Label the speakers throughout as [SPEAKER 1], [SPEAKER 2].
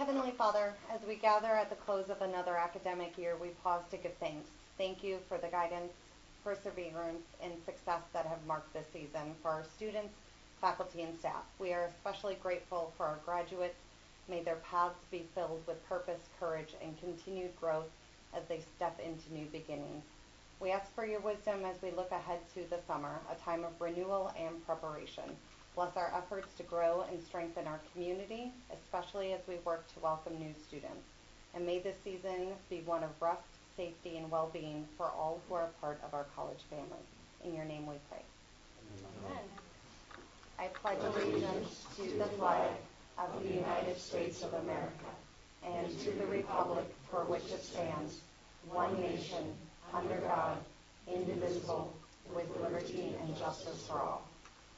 [SPEAKER 1] Heavenly Father, as we gather at the close of another academic year, we pause to give thanks. Thank you for the guidance, perseverance, and success that have marked this season for our students, faculty, and staff. We are especially grateful for our graduates. May their paths be filled with purpose, courage, and continued growth as they step into new beginnings. We ask for your wisdom as we look ahead to the summer, a time of renewal and preparation. Bless our efforts to grow and strengthen our community, especially as we work to welcome new students. And may this season be one of rest, safety, and well-being for all who are part of our college family. In your name we pray. Amen. I pledge allegiance to the flag of the United States of America and to the republic for which it stands, one nation, under God, indivisible, with liberty and justice for all.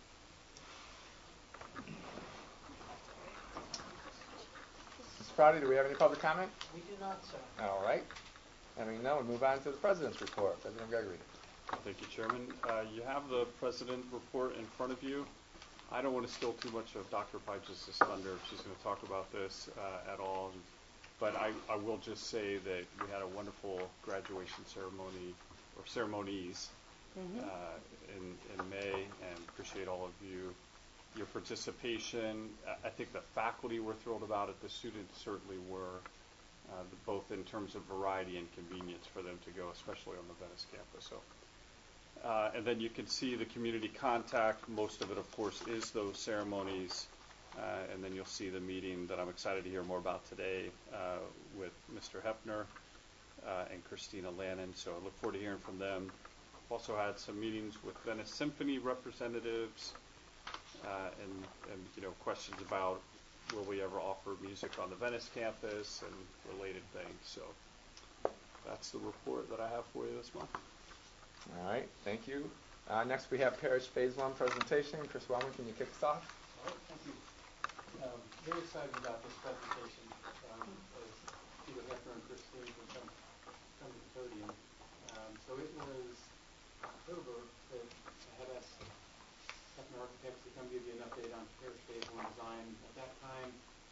[SPEAKER 2] Mrs. Prouty, do we have any public comment?
[SPEAKER 3] We do not, sir.
[SPEAKER 2] All right. Having none, we move on to the President's report. President Gregory.
[SPEAKER 4] Thank you, Chairman. You have the President report in front of you. I don't want to steal too much of Dr. Pipes' thunder if she's going to talk about this at all. But I will just say that we had a wonderful graduation ceremony, or ceremonies, in May, and appreciate all of you, your participation. I think the faculty were thrilled about it. The students certainly were, both in terms of variety and convenience for them to go, especially on the Venice campus. So, and then you can see the community contact. Most of it, of course, is those ceremonies. And then you'll see the meeting that I'm excited to hear more about today with Mr. Hefner and Christina Lannon. So I look forward to hearing from them. Also had some meetings with Venice Symphony representatives and questions about will we ever offer music on the Venice campus and related things. So that's the report that I have for you this month.
[SPEAKER 2] All right, thank you. Next we have Parish Phase 1 presentation. Chris Wellman, can you kick us off?
[SPEAKER 5] All right, thank you. Very excited about this presentation as Peter Hefner and Christine can come to the podium. So it was October that I had asked Hefner Architects to come give you an update on Parish Phase 1 design. At that time,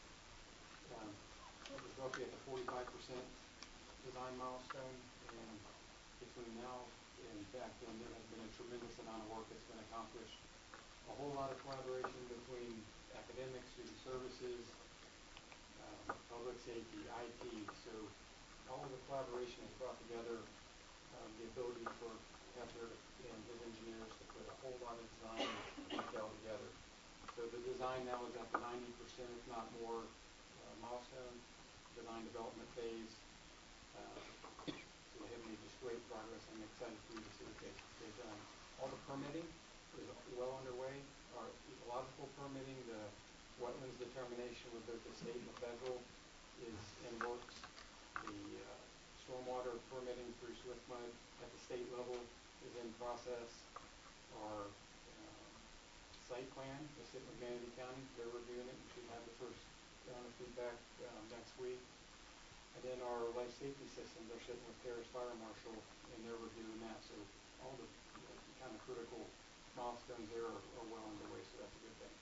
[SPEAKER 5] it was roughly at the 45% design milestone, and between now and back then, there has been a tremendous amount of work that's been accomplished. A whole lot of collaboration between academics, student services, public safety, IT. So all of the collaboration has brought together the ability for Hefner and his engineers to put a whole lot of design detail together. So the design now is at the 90%, if not more, milestone, design development phase. So they have made just great progress. I'm excited for you to see what they've done. All the permitting is well underway. Our ecological permitting, the wetlands determination with both the state and the federal is in works. The stormwater permitting through SwiftMud at the state level is in process. Our site plan is sitting with Manatee County. They're reviewing it and should have the first round of feedback next week. And then our life safety systems are sitting with Parish Fire Marshal, and they're reviewing that. So all the kind of critical milestones there are well underway, so that's a good thing.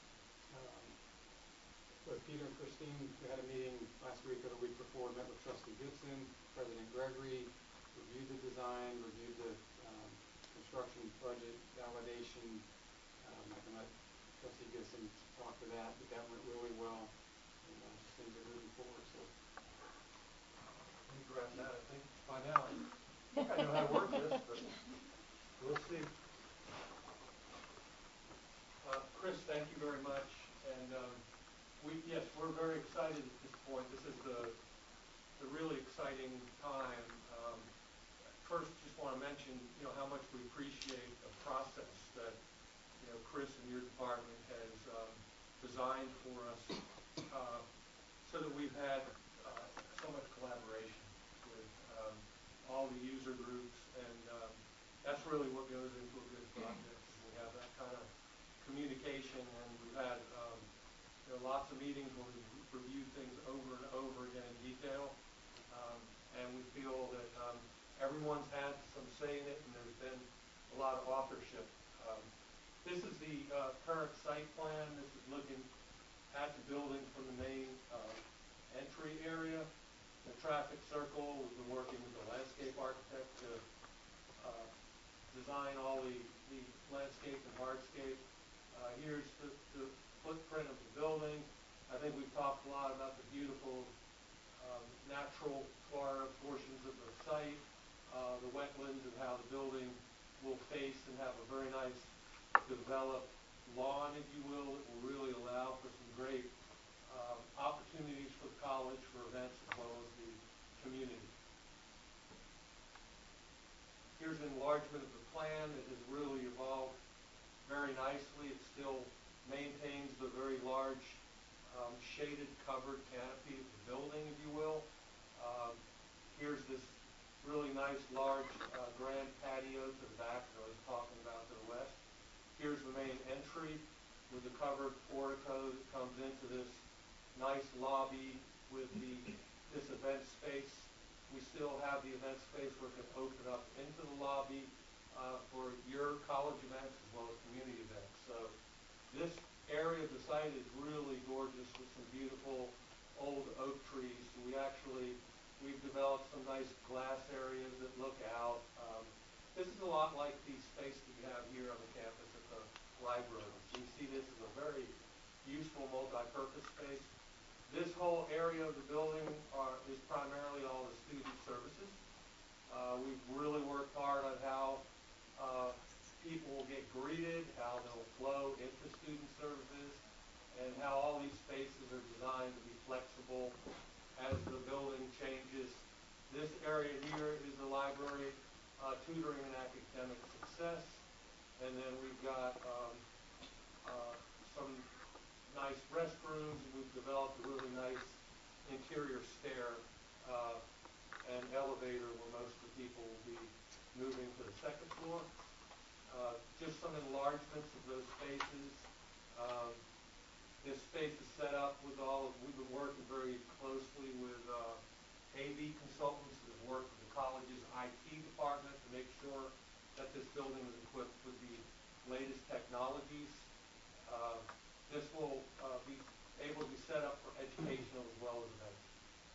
[SPEAKER 5] With Peter and Christine, we had a meeting last week or the week before, met with Trustee Goodson, President Gregory, reviewed the design, reviewed the construction budget validation. I can let Trustee Goodson talk to that, but that went really well, and things are moving forward. So
[SPEAKER 6] Let me grab that. I think by now I know how to work this, but we'll see. Chris, thank you very much. And we're very excited at this point. This is the really exciting time. First, just want to mention, how much we appreciate the process that, Chris and your department has designed for us, so that we've had so much collaboration with all the user groups, and that's really what goes into a good project. We have that kind of communication, and we've had lots of meetings where we've reviewed things over and over again in detail, and we feel that everyone's had some say in it, and there's been a lot of authorship. This is the current site plan. This is looking at the building from the main traffic circle. We've been working with the landscape architect to design all the landscape and hardscape. Here's the footprint of the building. I think we've talked a lot about the beautiful natural Florida portions of the site, the wetlands, and how the building will face and have a very nice developed lawn, if you will, that will really allow for some great opportunities for the college for events as well as the community. Here's an enlargement of the plan. It has really evolved very nicely. It still maintains the very large shaded covered canopy of the building, if you will. Here's this really nice large grand patio to the back that I was talking about to the west. Here's the main entry with the covered portico that comes into this nice lobby with this event space. We still have the event space where it can open up into the lobby for your college events as well as community events. So this area of the site is really gorgeous with some beautiful old oak trees. We've developed some nice glass areas that look out. This is a lot like the space that we have here on the campus at the library. So you see this as a very useful multi-purpose space. This whole area of the building is primarily all the student services. We've really worked hard on how people will get greeted, how they'll flow into student services, and how all these spaces are designed to be flexible as the building changes. This area here is the library, tutoring and academic success, and then we've got some nice restrooms. We've developed a really nice interior stair and elevator where most of the people will be moving to the second floor. Just some enlargements of those spaces. This space is set up with we've been working very closely with AV consultants that have worked with the college's IT department to make sure that this building is equipped with the latest technologies. This will be able to be set up for educational as well as events.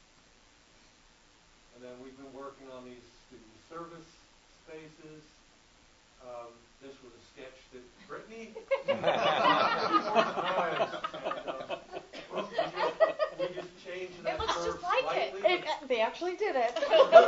[SPEAKER 6] And then we've been working on these student service spaces. This was a sketch that Brittany we just changed that
[SPEAKER 1] It looks
[SPEAKER 6] curve
[SPEAKER 1] just like
[SPEAKER 6] slightly.
[SPEAKER 1] it. They actually did it.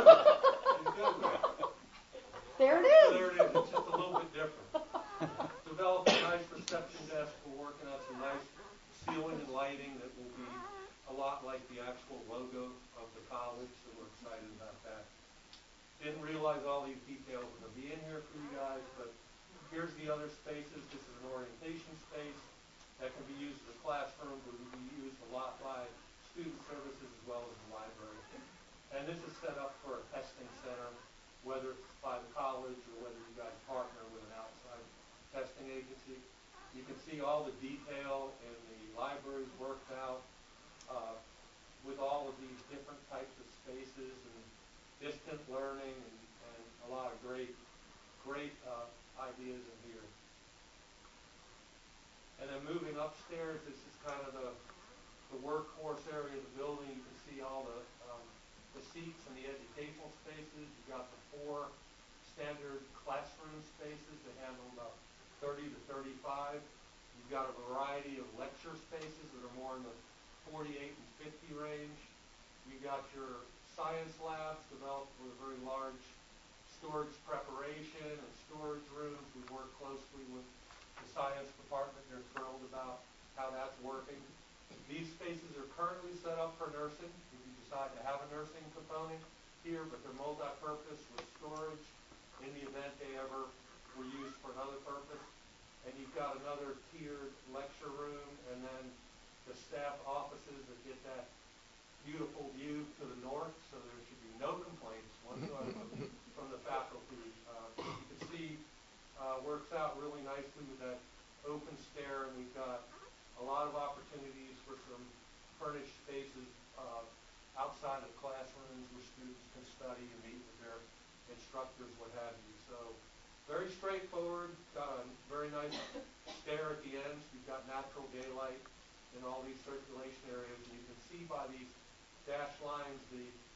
[SPEAKER 1] There it
[SPEAKER 6] So
[SPEAKER 1] is.
[SPEAKER 6] there it is. It's just a little bit different. Developed a nice reception desk. We're working on some nice ceiling and lighting that will be a lot like the actual logo of the college, so we're excited about that. Didn't realize all these details were going to be in here for you guys, but here's the other spaces. This is an orientation space that can be used as a classroom, but will be used a lot by student services as well as the library. And this is set up for a testing center, whether it's by the college or whether you guys partner with an outside testing agency. You can see all the detail in the libraries worked out with all of these different types of spaces and distant learning and a lot of great ideas in here. And then moving upstairs, this is kind of the workhorse area of the building. You can see all the seats and the educational spaces. You've got the 4 standard classroom spaces that handle about 30 to 35. You've got a variety of lecture spaces that are more in the 48 and 50 range. You've got your science labs developed with a very large storage preparation and storage rooms. We work closely with the science department. They're thrilled about how that's working. These spaces are currently set up for nursing. If you decide to have a nursing component here, but they're multi-purpose with storage in the event they ever were used for another purpose. And you've got another tiered lecture room and then the staff offices that get that beautiful view to the north, so there should be no complaints whatsoever from the faculty. You can see works out really nicely with that open stair, and we've got a lot of opportunities for some furnished spaces outside of classrooms where students can study and meet with their instructors, what have you. So very straightforward, got a very nice stair at the ends. We've got natural daylight in all these circulation areas, and you can see by these dashed lines the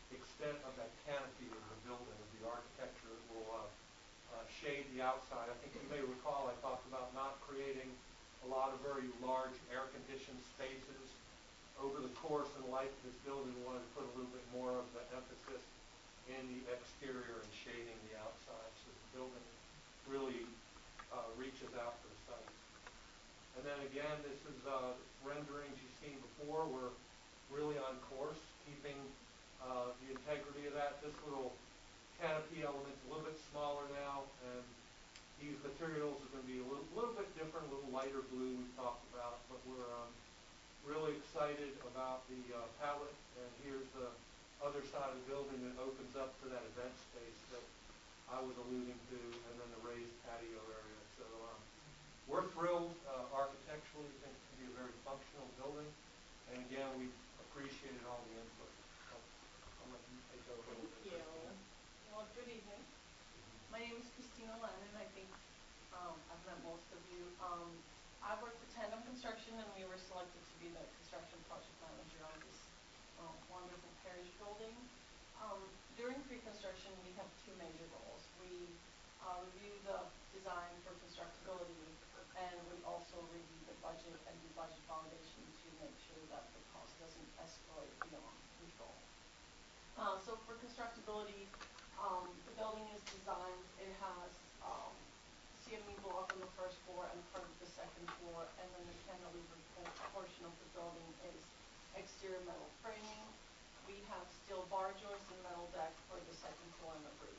[SPEAKER 6] extent of that canopy of the building, of the architecture that will shade the outside. I think you may recall I talked about not creating a lot of very large air-conditioned spaces. Over the course and life of this building, we wanted to put a little bit more of the emphasis in the exterior and shading the outside, so the building really reaches out to the sight. And then again, this is renderings you've seen before. We're really on course, keeping the integrity of that. This little canopy element's a little bit smaller now, and these materials are going to be a little bit different, a little lighter blue we talked about, but we're really excited about the palette. And here's the other side of the building that opens up to that event space that I was alluding to, and then the raised patio area. So we're thrilled architecturally. We think it's going to be a very functional building. And again, we appreciated all the input. So I'll let you take over.
[SPEAKER 3] Thank you. Well, good evening. My name is Christina Lennon. I think I've met most of you. I work for Tandem Construction, and we were selected to be the construction project manager on this wonderful parish building. During pre-construction, we have two major goals. We review the design for constructability, and we also review the budget and do budget validation to make sure that the cost doesn't escalate beyond control. So for constructability, the building is designed, it has CME block on the first floor and part of the second floor, and then the cantilever portion of the building is exterior metal framing. We have steel bar joists and metal deck for the second floor and the roof.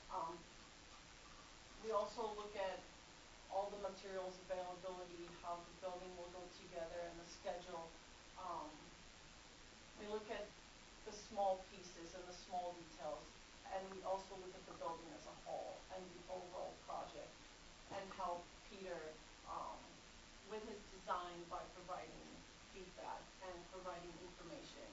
[SPEAKER 3] We also look at all the materials availability, how the building will go together, and the schedule. We look at the small pieces and the small details, and we also look at the building as a whole and the overall project, and help Peter with his design by providing feedback and providing information.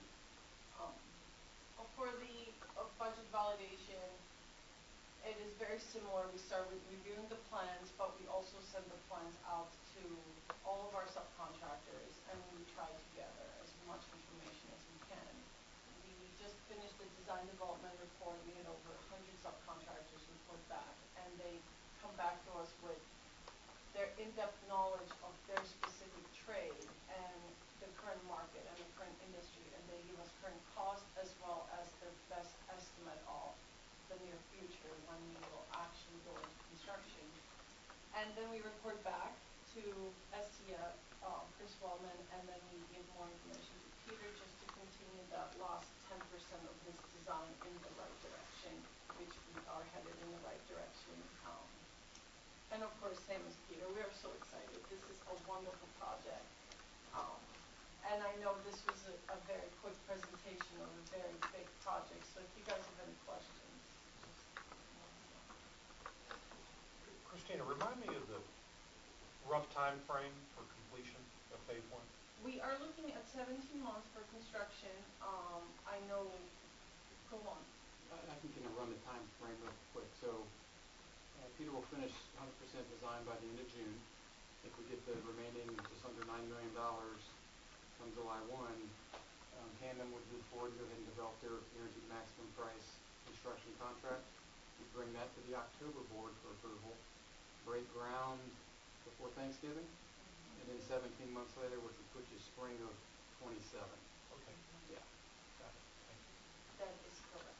[SPEAKER 3] For the budget validation, it is very similar. We start with reviewing the plans, but we also send the plans out to all of our subcontractors, and we try to gather as much information as we can. We just finished the design development report. We had over 100 subcontractors report back, and they come back to us with their in-depth knowledge of their specific trade and the current market and the current industry, and they give us current cost as well as their best estimate of the near future when we will actually go into construction. And then we report back to STF, Chris Wellman, and then we give more information to Peter just to continue that last 10% of his design in the right direction, which we are headed in the right direction. And of course, same as Peter, we are so excited. This is a wonderful project. And I know this was a very quick presentation of a very big project, so if you guys have any questions, just let me know.
[SPEAKER 7] Christina, remind me of the rough time frame for completion of phase one?
[SPEAKER 3] We are looking at 17 months for construction. I know, go on.
[SPEAKER 5] I can kind of run the time frame real quick. So Peter will finish 100% design by the end of June. If we get the remaining just under $9 million come July 1, Tandem would move forward and go ahead and develop their guaranteed maximum price construction contract. We bring that to the October board for approval, break ground before Thanksgiving, and then 17 months later, which would put you spring of 27.
[SPEAKER 7] Okay.
[SPEAKER 5] Yeah.
[SPEAKER 7] Got it. Thank you.
[SPEAKER 3] That is correct.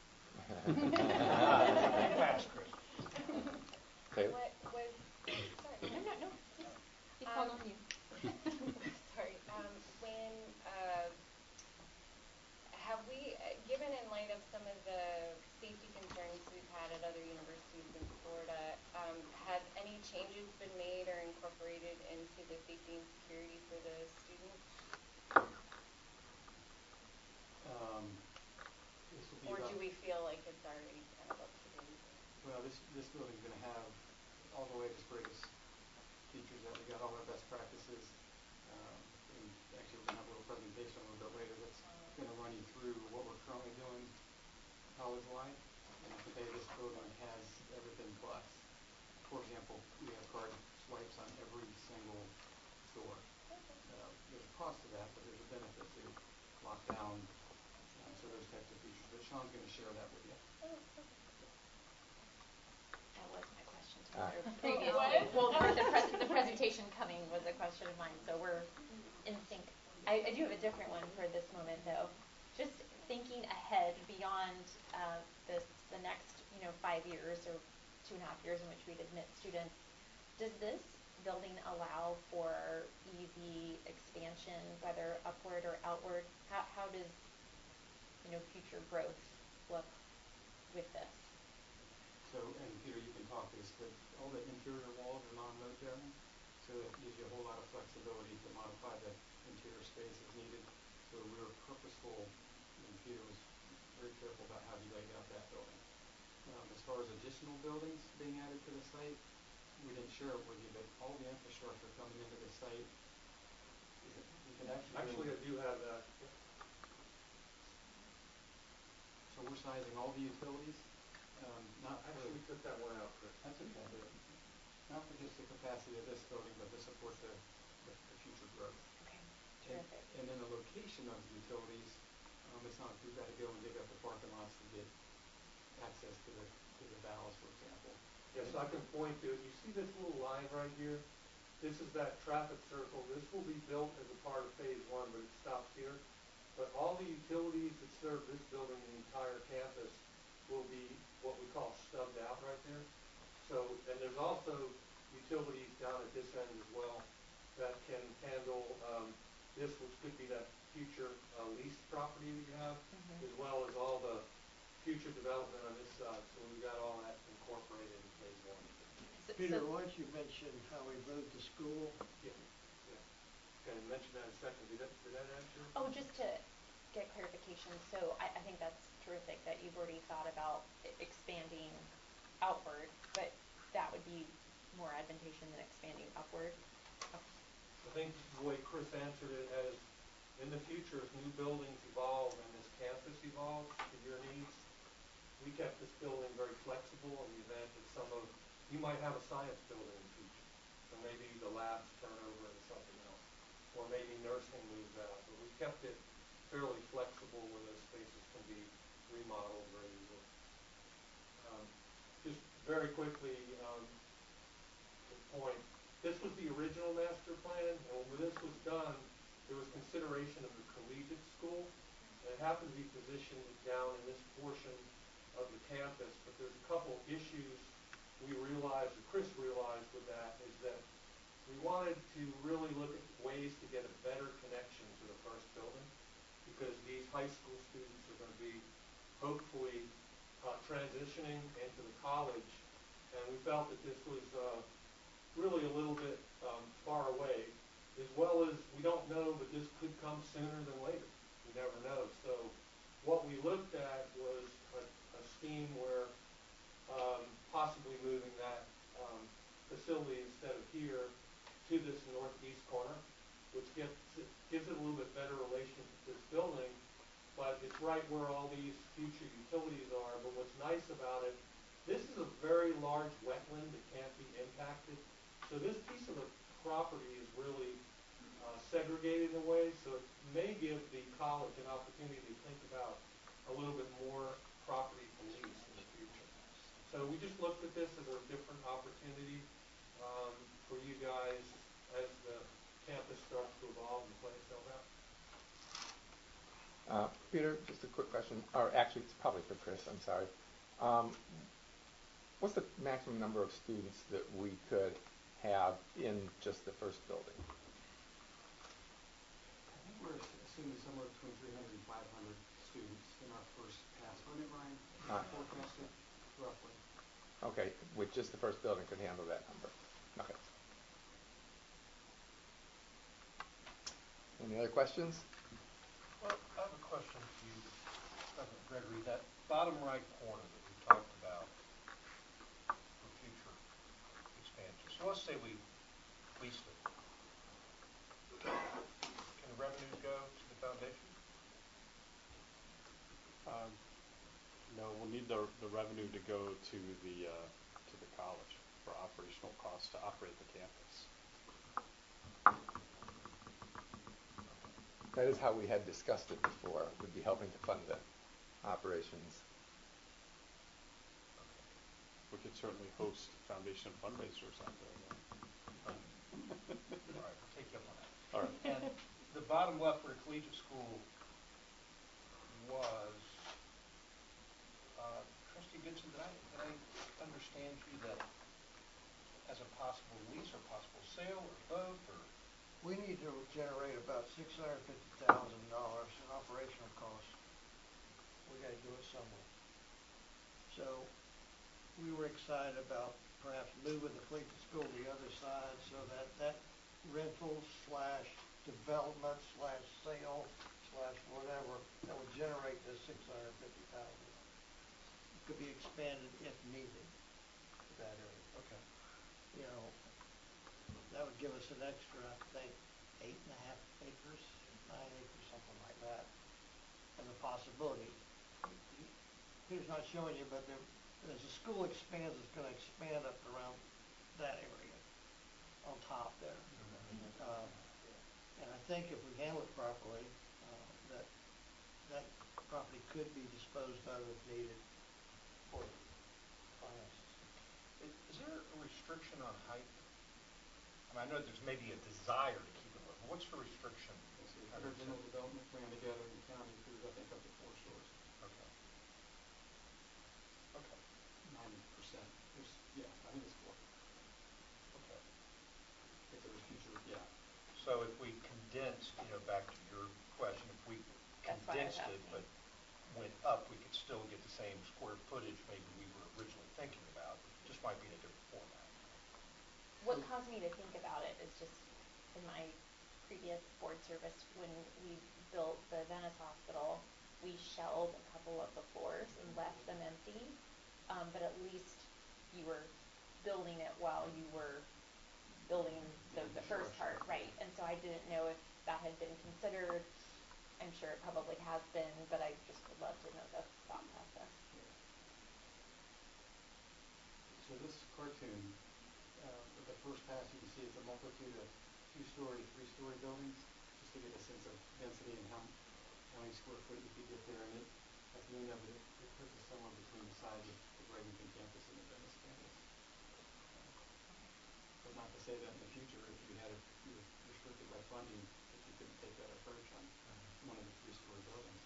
[SPEAKER 7] Pass, Chris.
[SPEAKER 2] Okay.
[SPEAKER 8] What was, sorry. No, please. He called on you. Sorry. When, have we, given in light of some of the safety concerns we've had at other universities in Florida, have any changes been made or incorporated into the safety and security for the students?
[SPEAKER 5] This will be
[SPEAKER 8] Or
[SPEAKER 5] about,
[SPEAKER 8] do we feel like it's already kind of up to date?
[SPEAKER 5] well, this building's going to have all the latest, greatest features that we got, all our best practices. And actually, we're going to have a little presentation a little bit later that's going to run you through what we're currently doing college-wide. And I can tell you this building has everything plus. For example, we have card swipes on every single door. There's a cost to that, but there's a benefit to lockdown. So there's those types of features, but Sean's gonna share that with you.
[SPEAKER 9] That was my question to
[SPEAKER 2] Ah.
[SPEAKER 9] her previously. Well, the presentation coming was a question of mine, so we're in sync. I do have a different one for this moment, though. Just thinking ahead beyond the next 5 years or 2.5 years in which we'd admit students, does this building allow for easy expansion, whether upward or outward? How does future growth look with this?
[SPEAKER 5] So, and Peter, you can talk to this, but all the interior walls are non-load bearing, so it gives you a whole lot of flexibility to modify the interior space as needed. So we were purposeful, and Peter was very careful about how he laid out that building. As far as additional buildings being added to the site, we didn't share it with you, but all the infrastructure coming into the site, you can
[SPEAKER 6] Actually, I do have that.
[SPEAKER 5] So we're sizing all the utilities, not for,
[SPEAKER 6] Actually, we took that one out, Chris.
[SPEAKER 5] that's okay, but not for just the capacity of this building, but to support the future growth.
[SPEAKER 9] Okay,
[SPEAKER 5] And,
[SPEAKER 9] terrific.
[SPEAKER 5] and then the location of the utilities, it's not like we've got to go and dig up the parking lots to get access to the valves, for example.
[SPEAKER 6] Yes, I can point to it. You see this little line right here? This is that traffic circle. This will be built as a part of phase 1, but it stops here. But all the utilities that serve this building and the entire campus will be what we call stubbed out right there. So, and there's also utilities down at this end as well that can handle this, which could be that future leased property that you have, as well as all the future development on this side. So we've got all that incorporated in phase 1.
[SPEAKER 10] Peter, why don't you mention how we moved to school?
[SPEAKER 6] Yeah. Okay, mention that in a second. Did that answer?
[SPEAKER 9] Oh, just to get clarification, so I think that's terrific that you've already thought about expanding outward, but that would be more advantageous than expanding upward?
[SPEAKER 6] I think the way Chris answered it, as in the future, as new buildings evolve and this campus evolves to your needs, we kept this building very flexible in the event that you might have a science building in the future. So maybe the labs turn over into something else, or maybe nursing moves out. But we kept it fairly flexible where those spaces can be remodeled very easily. Just very quickly, the point, this was the original master plan, and when this was done, there was consideration of the collegiate school, and it happened to be positioned down in this portion of the campus, but there's a couple issues we realized, or Chris realized with that, is that we wanted to really look at ways to get a better connection to the first building, because these high school students are going to be hopefully transitioning into the college, and we felt that this was really a little bit far away, as well as we don't know, but this could come sooner than later. You never know. So what we looked at was a scheme where possibly moving that facility instead of here to this northeast corner, which gives it a little bit better relation to this building, but it's right where all these future utilities are. But what's nice about it, this is a very large wetland that can't be impacted. So this piece of the property is really segregated in a way, so it may give the college an opportunity to think about a little bit more property to lease in the future. So we just looked at this as a different opportunity for you guys as the campus starts to evolve and play itself out.
[SPEAKER 2] Peter, just a quick question, or actually it's probably for Chris, I'm sorry. What's the maximum number of students that we could have in just the first building?
[SPEAKER 5] I think we're assuming somewhere between 300 and 500 students in our first pass. Wasn't it, Ryan? Forecasted, roughly.
[SPEAKER 2] Okay, with just the first building could handle that number. Okay. Any other questions?
[SPEAKER 7] Well, I have a question to you, President Gregory. That bottom right corner that we talked about for future expansion. So let's say we leased it. Can the revenues go to the foundation?
[SPEAKER 4] No, we'll need the revenue to go to the college for operational costs to operate the campus.
[SPEAKER 2] That is how we had discussed it before, would be helping to fund that. operations.
[SPEAKER 4] We could certainly host foundation fundraisers out there.
[SPEAKER 7] All right, we'll take you up on that.
[SPEAKER 4] All right.
[SPEAKER 7] And the bottom left for the collegiate school was, Trustee Goodson, did I understand you that as a possible lease or possible sale or both, or?
[SPEAKER 10] We need to generate about $650,000 in operational costs. We gotta do it somewhere. So, we were excited about perhaps moving the collegiate school to the other side so that that rental slash development slash sale slash whatever, that would generate this $650,000. Could be expanded if needed to that area.
[SPEAKER 7] Okay.
[SPEAKER 10] You know, that would give us an extra, I think, 8.5 acres, 9 acres, something like that, as a possibility. Peter's not showing you, but as the school expands, it's gonna expand up around that area on top there. And I think if we handle it properly, that property could be disposed of if needed for finances.
[SPEAKER 7] Is there a restriction on height? I mean, I know there's maybe a desire to keep it low, but what's the restriction?
[SPEAKER 5] Let's see, original development plan together in the county includes, I think, up to 4 stories.
[SPEAKER 7] Okay. Okay.
[SPEAKER 5] 90%. Yeah, I think it's 4.
[SPEAKER 7] Okay.
[SPEAKER 5] If there was future, yeah.
[SPEAKER 7] So if we condensed, back to your question, if we
[SPEAKER 9] That's what I was
[SPEAKER 7] condensed it but went up, we could still get the same square footage maybe we were originally thinking about, just might be in a different format.
[SPEAKER 9] What caused me to think about it is just in my previous board service, when we built the Venice Hospital, we shelled a couple of the floors and left them empty. But at least you were building it while you were building the first part, right? And so I didn't know if that had been considered. I'm sure it probably has been, but I just would love to know the thought process.
[SPEAKER 5] So this cartoon, with the first pass, you can see it's a multitude of 2-story, 3-story buildings, just to get a sense of density and how many square foot you could get there. And at the end of it, it puts us somewhere between the size of the Bradenton campus and the Venice campus. But not to say that in the future, if you were restricted by funding, that you couldn't take that approach on one of the 3-story buildings.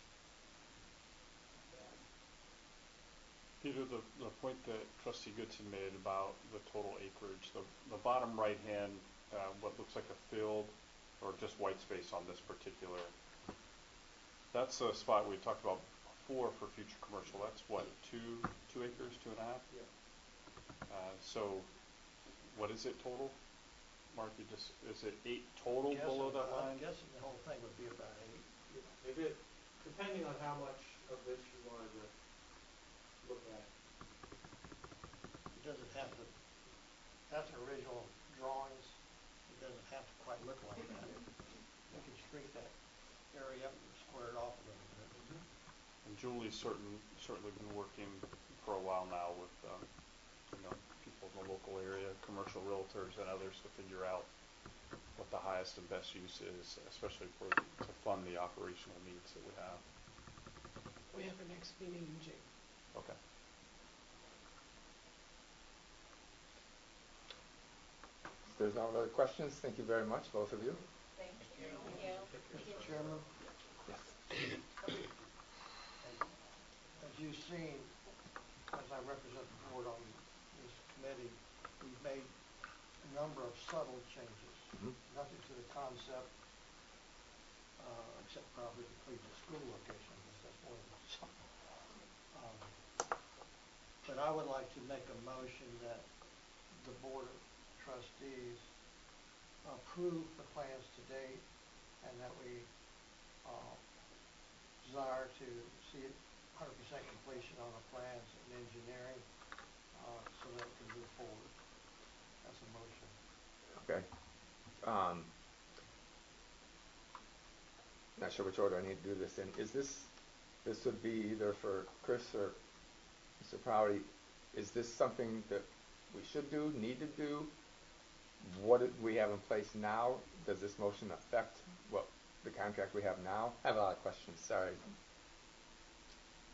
[SPEAKER 5] It's bad.
[SPEAKER 4] Peter, the point that Trustee Goodson made about the total acreage, the bottom right hand, what looks like a field or just white space on this particular, that's a spot we talked about before for future commercial. That's what, 2 acres, 2.5?
[SPEAKER 10] Yeah.
[SPEAKER 4] So what is it total? Mark, is it 8 total below that line?
[SPEAKER 10] I'm guessing the whole thing would be about 8.
[SPEAKER 6] If it, depending on how much of this you wanted to look at.
[SPEAKER 10] It doesn't have to, that's original drawings. It doesn't have to quite look like that. You can shrink that area up and square it off a little bit.
[SPEAKER 4] And Julie's certainly been working for a while now with people in the local area, commercial realtors and others to figure out what the highest and best use is, especially to fund the operational needs that we have.
[SPEAKER 11] We have our next meeting in June.
[SPEAKER 4] Okay.
[SPEAKER 2] If there's no other questions, thank you very much, both of you.
[SPEAKER 8] Thank you.
[SPEAKER 10] Mr. Chairman,
[SPEAKER 2] Yes.
[SPEAKER 10] as you've seen, as I represent the board on this committee, we've made a number of subtle changes. Nothing to the concept, except probably the collegiate school location. I guess that's more than something. But I would like to make a motion that the board of trustees approve the plans to date, and that we desire to see it 100% completion on the plans and engineering, so that it can move forward. That's a motion.
[SPEAKER 2] Okay. Not sure which order I need to do this in. This would be either for Chris or Mr. Prowery. Is this something that we should do, need to do? What do we have in place now? Does this motion affect what the contract we have now? I have a lot of questions, sorry.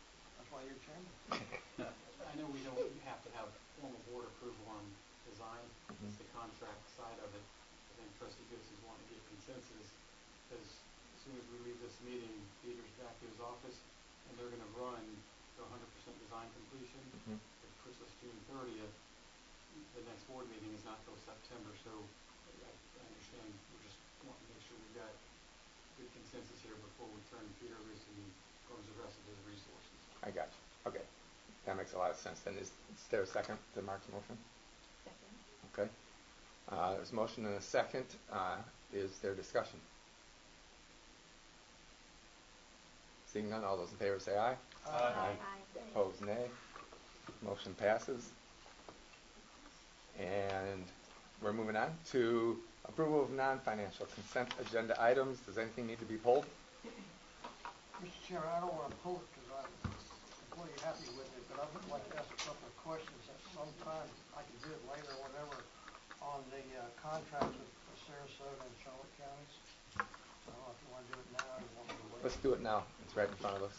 [SPEAKER 10] why you're chairman.
[SPEAKER 5] I know we don't have to have formal board approval on design, it's the contract side of it. I think trustee Goods is wanting to get consensus, because as soon as we leave this meeting, Peter's back to his office, and they're gonna run to 100% design completion. Which puts us June 30th. The next board meeting is not till September, so I understand we're just wanting to make sure we've got good consensus here before we turn Peter loose and he goes the rest of his resources.
[SPEAKER 2] I got you. Okay. That makes a lot of sense. Then is there a second to Mark's motion?
[SPEAKER 9] Second.
[SPEAKER 2] Okay. There's a motion and a second. Is there discussion? Seeing none, all those in favor say aye.
[SPEAKER 10] Aye.
[SPEAKER 2] Opposed, nay. Motion passes. And we're moving on to approval of non-financial consent agenda items. Does anything need to be pulled?
[SPEAKER 10] Mr. Chairman, I don't want to pull it because I'm completely happy with it, but I would like to ask a couple of questions at some time. I can do it later or whatever on the contracts with Sarasota and Charlotte counties. So I don't know if you want to do it now or you want me to wait.
[SPEAKER 2] Let's do it now. It's right in front of us.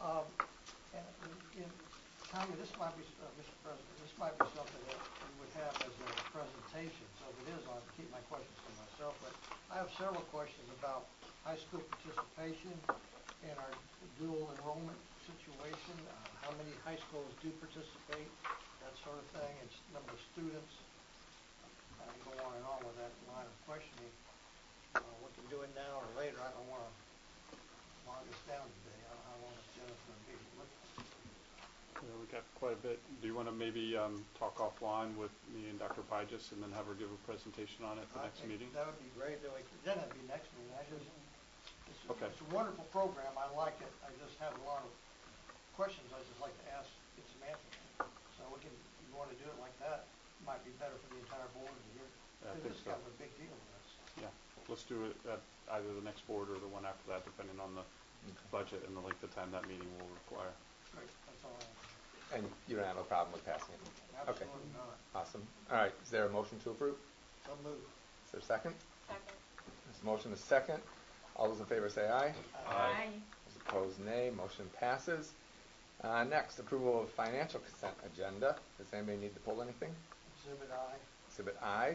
[SPEAKER 10] And Tanya, this might be, Mr. President, this might be something that we would have as a presentation. So if it is, I'll keep my questions to myself. But I have several questions about high school participation and our dual enrollment situation. How many high schools do participate, that sort of thing, and number of students. I can go on and on with that line of questioning. We can do it now or later. I don't want to log this down today. I don't know how long this agenda is going to be.
[SPEAKER 4] We got quite a bit. Do you want to maybe talk offline with me and Dr. Pygis and then have her give a presentation on it at the next meeting?
[SPEAKER 10] That would be great. Then it'd be next meeting.
[SPEAKER 4] Okay.
[SPEAKER 10] It's a wonderful program. I like it. I just have a lot of questions I'd just like to ask, get some answers to. So we can, if you want to do it like that, it might be better for the entire board to hear.
[SPEAKER 4] Yeah, I think
[SPEAKER 10] This is
[SPEAKER 4] so.
[SPEAKER 10] kind of a big deal to us.
[SPEAKER 4] Yeah, let's do it at either the next board or the one after that, depending on the budget and the length of time that meeting will require.
[SPEAKER 10] Great. That's all I have.
[SPEAKER 2] And you don't have a problem with passing it? Okay.
[SPEAKER 10] Absolutely not.
[SPEAKER 2] Awesome. All right. Is there a motion to approve?
[SPEAKER 10] So moved.
[SPEAKER 2] Is there a second?
[SPEAKER 8] Second.
[SPEAKER 2] There's a motion is second. All those in favor say aye.
[SPEAKER 9] Aye.
[SPEAKER 2] Those opposed, nay. Motion passes. Next, approval of financial consent agenda. Does anybody need to pull anything?
[SPEAKER 10] Exhibit I.
[SPEAKER 2] Exhibit I.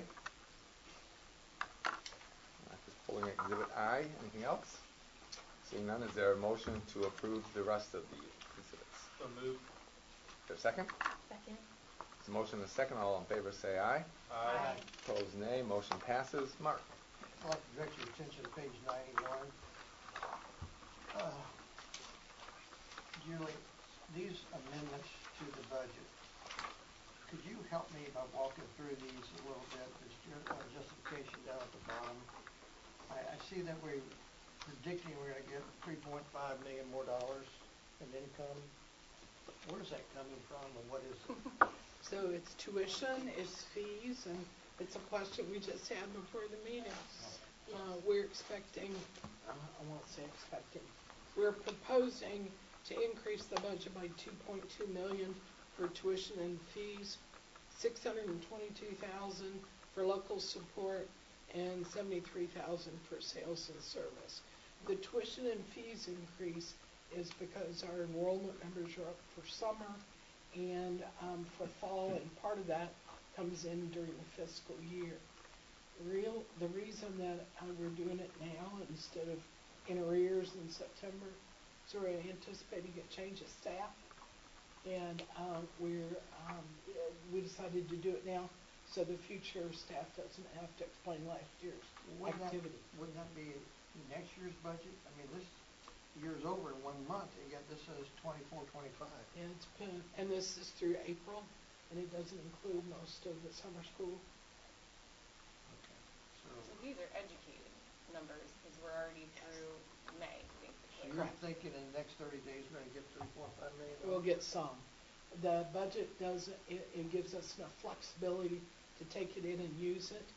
[SPEAKER 2] Mark is pulling Exhibit I. Anything else? Seeing none, is there a motion to approve the rest of the exhibits?
[SPEAKER 6] So moved.
[SPEAKER 2] Is there a second?
[SPEAKER 9] Second.
[SPEAKER 2] There's a motion and a second. All in favor say aye.
[SPEAKER 9] Aye.
[SPEAKER 2] Opposed, nay. Motion passes. Mark.
[SPEAKER 10] I'd like to direct your attention to page 91. Julie, these amendments to the budget, could you help me by walking through these a little bit? There's justification down at the bottom. I see that we're predicting we're going to get $3.5 million more in income. Where is that coming from and what is it?
[SPEAKER 11] So it's tuition, it's fees, and it's a question we just had before the meeting. We're expecting, I won't say expecting, we're proposing to increase the budget by $2.2 million for tuition and fees, $622,000 for local support, and $73,000 for sales and service. The tuition and fees increase is because our enrollment numbers are up for summer and for fall, and part of that comes in during the fiscal year. The reason that we're doing it now instead of in arrears in September is we're anticipating a change of staff, and we decided to do it now so the future staff doesn't have to explain last year's activity.
[SPEAKER 10] Wouldn't that be next year's budget? I mean, this year's over in 1 month, and yet this says 24, 25.
[SPEAKER 11] And and this is through April, and it doesn't include most of the summer school.
[SPEAKER 10] Okay.
[SPEAKER 8] So these are educated numbers because we're already through May,
[SPEAKER 10] So
[SPEAKER 8] basically.
[SPEAKER 10] you're thinking in the next 30 days we're going to get $3.5 million?
[SPEAKER 11] We'll get some. The budget does, it gives us enough flexibility to take it in and use it.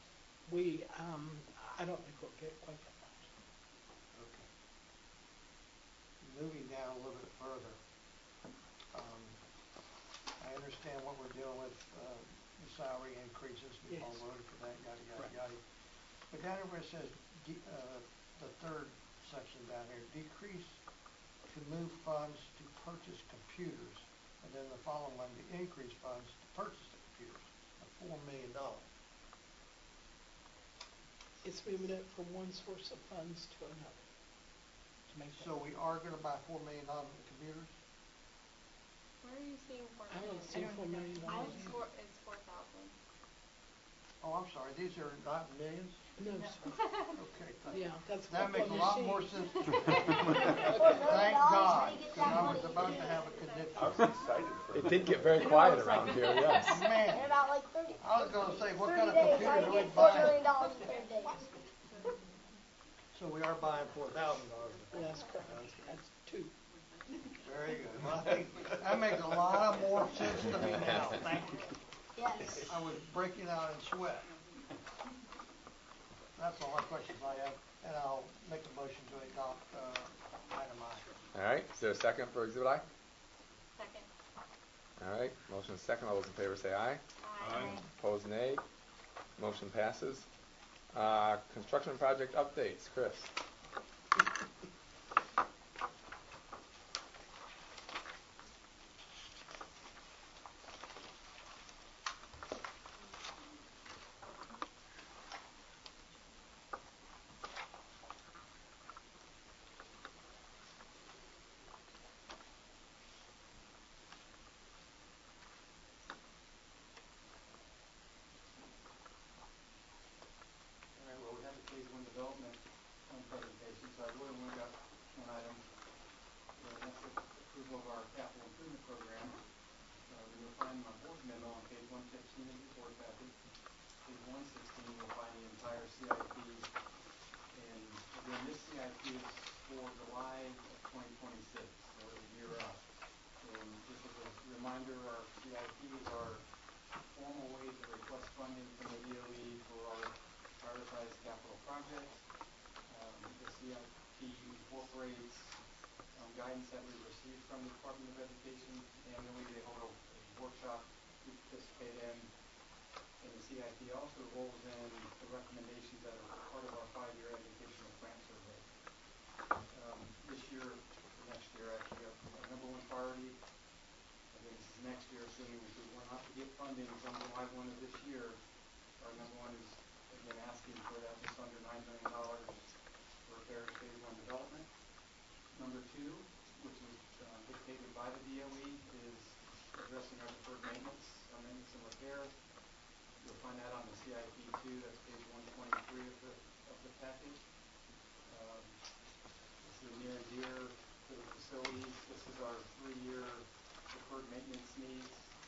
[SPEAKER 11] I don't think we'll get quite that much.
[SPEAKER 10] Okay. Moving down a little bit further, I understand what we're dealing with, the salary increases, we've all
[SPEAKER 11] Yes.
[SPEAKER 10] voted for that, yada, yada,
[SPEAKER 11] Right.
[SPEAKER 10] yada. But down here where it says, the third section down here, decrease to move funds to purchase computers, and then the following one, to increase funds to purchase the computers, of $4 million.
[SPEAKER 11] It's moving it from one source of funds to another. To make that.
[SPEAKER 10] So we are gonna buy $4 million of computers?
[SPEAKER 8] Where are you seeing four
[SPEAKER 11] I
[SPEAKER 8] million?
[SPEAKER 11] don't see $4 million.
[SPEAKER 8] It's 4,000.
[SPEAKER 10] Oh, I'm sorry, these are not millions?
[SPEAKER 11] No, sir.
[SPEAKER 10] Okay, thank you.
[SPEAKER 11] Yeah, that's.
[SPEAKER 10] That makes a lot more sense to me.
[SPEAKER 11] Okay.
[SPEAKER 10] Thank God, because I was about to have a
[SPEAKER 2] I was
[SPEAKER 10] conniption.
[SPEAKER 2] excited for it. It did get very quiet around here, yes.
[SPEAKER 10] Man,
[SPEAKER 12] In about like 30,
[SPEAKER 10] I was gonna say, what
[SPEAKER 12] 30
[SPEAKER 10] kind of
[SPEAKER 12] days,
[SPEAKER 10] computer
[SPEAKER 12] I
[SPEAKER 10] do we
[SPEAKER 12] get $4
[SPEAKER 10] buy?
[SPEAKER 12] million in 30 days.
[SPEAKER 10] So we are buying $4,000.
[SPEAKER 11] That's correct. That's two.
[SPEAKER 10] Very good. Well, I think that makes a lot more sense to me now, thank you.
[SPEAKER 12] Yes.
[SPEAKER 10] I was breaking out in sweat. That's all the questions I have, and I'll make a motion to adopt, item I.
[SPEAKER 2] All right, is there a second for Exhibit I?
[SPEAKER 8] Second.
[SPEAKER 2] All right, motion is second. All those in favor say aye.
[SPEAKER 8] Aye.
[SPEAKER 2] Opposed, nay. Motion passes. Construction project updates, Chris.
[SPEAKER 5] All right, well, we had the phase one development presentation, so I really only got one item, and that's the approval of our capital improvement program. And you'll find my board memo on page 115 of your board package. Page 116, you'll find the entire CIP. And again, this CIP is for July of 2026, so we're a year out. And just as a reminder, our CIPs are a formal way to request funding from the DOE for our prioritized capital projects. The CIP incorporates guidance that we receive from the Department of Education. Annually, they hold a workshop we participate in. And the CIP also rolls in the recommendations that are part of our 5-year educational plan survey. This year, or next year actually, our number one priority, again, this is next year, assuming if we were not to get funding from July 1 of this year, our number one is, again, asking for that just under $9 million for repairs phase one development. Number two, which was dictated by the DOE, is addressing our deferred maintenance, our maintenance and repair. You'll find that on the CIP 2, that's page 123 of the package. This is near and dear to the facilities. This is our 3-year deferred maintenance needs.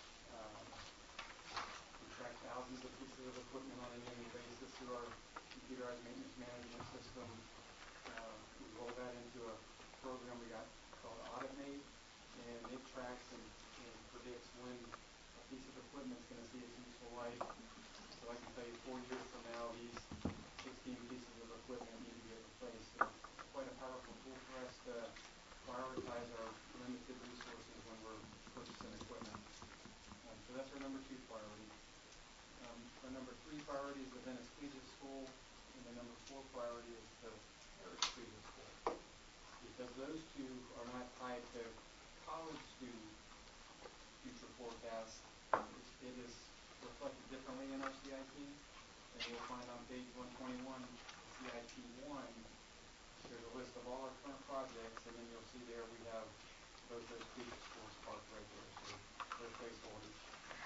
[SPEAKER 5] We track thousands of pieces of equipment on an annual basis through our computerized maintenance management system. We roll that into a program we got called AutoMate, and it tracks and predicts when a piece of equipment is going to see its useful life. So I can tell you 4 years from now, these 16 pieces of equipment need to get replaced. And it's quite a powerful tool for us to prioritize our limited resources when we're purchasing equipment. So that's our number 2 priority. Our number 3 priority is the Venice Collegiate School, and the number 4 priority is the Parish Collegiate School. Because those two are not tied to college student future forecasts, it is reflected differently in our CIP. And you'll find on page 121, the CIP 1, there's a list of all our current projects, and then you'll see there we have both those collegiate schools parked right there, so they're placeholders.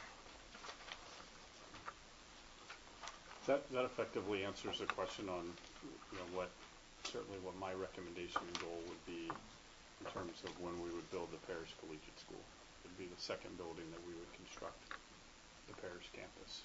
[SPEAKER 4] That effectively answers the question on, certainly what my recommendation and goal would be in terms of when we would build the Parish Collegiate School. It'd be the second building that we would construct, the Parish campus.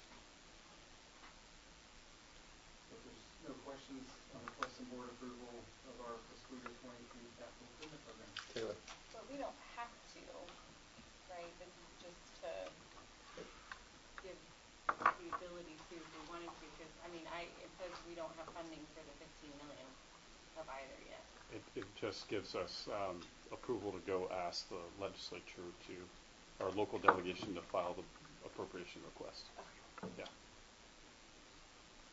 [SPEAKER 5] If there's no questions, I'm requesting board approval of our fiscal year 23 capital improvement program.
[SPEAKER 2] Taylor.
[SPEAKER 8] But we don't have to, right? This is just to give the ability to if we wanted to, because, it says we don't have funding for the 15 million of either yet.
[SPEAKER 4] It just gives us approval to go ask the legislature our local delegation to file the appropriation request. Yeah.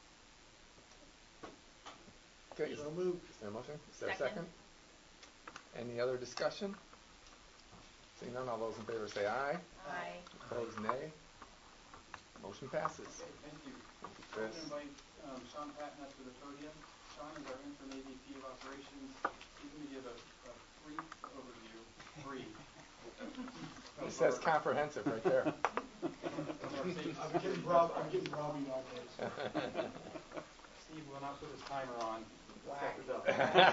[SPEAKER 2] Okay,
[SPEAKER 10] So moved.
[SPEAKER 2] is there a motion? Is there a
[SPEAKER 9] Second.
[SPEAKER 2] second? Any other discussion? Seeing none, all those in favor say aye.
[SPEAKER 9] Aye.
[SPEAKER 2] Opposed, nay. Motion passes.
[SPEAKER 5] Okay, thank you.
[SPEAKER 2] Thank you,
[SPEAKER 5] I'm
[SPEAKER 2] Chris.
[SPEAKER 5] going to invite Sean Patton up to the podium. Sean is our interim AVP of operations. He's going to give a brief overview.
[SPEAKER 2] It says comprehensive right there.
[SPEAKER 13] I'm getting Robbie nowadays.
[SPEAKER 5] Steve will not put his timer on.
[SPEAKER 13] Good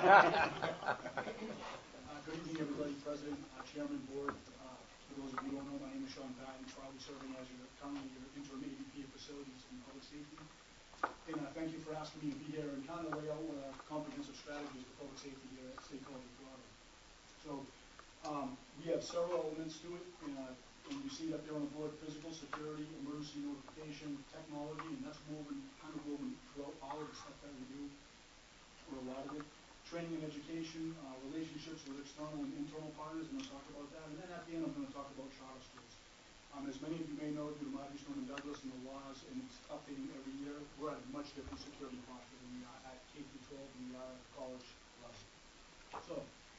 [SPEAKER 13] evening, everybody, President, Chairman, Board. For those of you who don't know, my name is Sean Patton, proudly serving as currently your interim AVP of Facilities and Public Safety. And thank you for asking me to be here and kind of lay out what our comprehensive strategy is for public safety here at State College of Florida. So we have several elements to it, and you see up there on the board: physical security, emergency notification, technology, and that's kind of woven throughout all of the stuff that we do, or a lot of it. Training and education, relationships with external and internal partners, I'm going to talk about that. And then at the end, I'm going to talk about charter schools. As many of you may know, due to Marjorie Stoneman Douglas and the laws, and it's updating every year, we're at a much different security posture than we are at K through 12 than we are at the college level. So,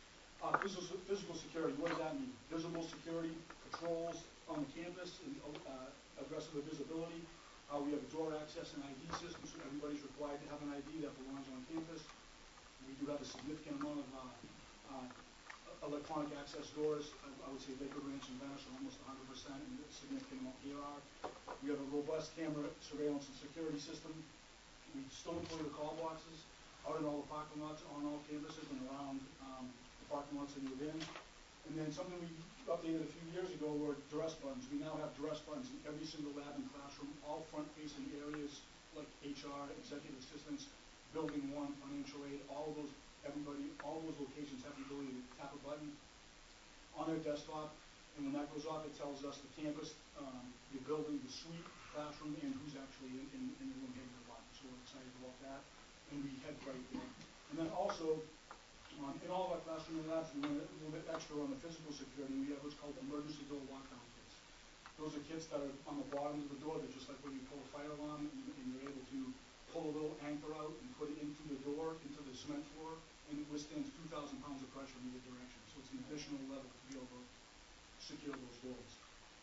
[SPEAKER 13] physical security, what does that mean? Visible security, patrols on the campus, and aggressive visibility. We have a door access and ID system, so everybody's required to have an ID that belongs on campus. We do have a significant amount of electronic access doors. I would say Lakewood Ranch and Venice are almost 100%, and a significant amount here are. We have a robust camera surveillance and security system. We still employ the call boxes out in all the parking lots on all campuses and around the parking lots and within. And then something we updated a few years ago were duress buttons. We now have duress buttons in every single lab and classroom, all front-facing areas like HR, executive assistants, Building 1, financial aid, all those locations have the ability to tap a button on their desktop, and when that goes off, it tells us the campus, the building, the suite, classroom, and who's actually in the room hitting the button. So we're excited about that, and we head right there. And then also, in all of our classroom and labs, we went a little bit extra on the physical security. We have what's called emergency door lockdown kits. Those are kits that are on the bottom of the door. They're just like when you pull a fire alarm, and you're able to pull a little anchor out and put it into the door, into the cement floor, and it withstands 2,000 pounds of pressure in either direction. So it's an additional level to be able to secure those doors.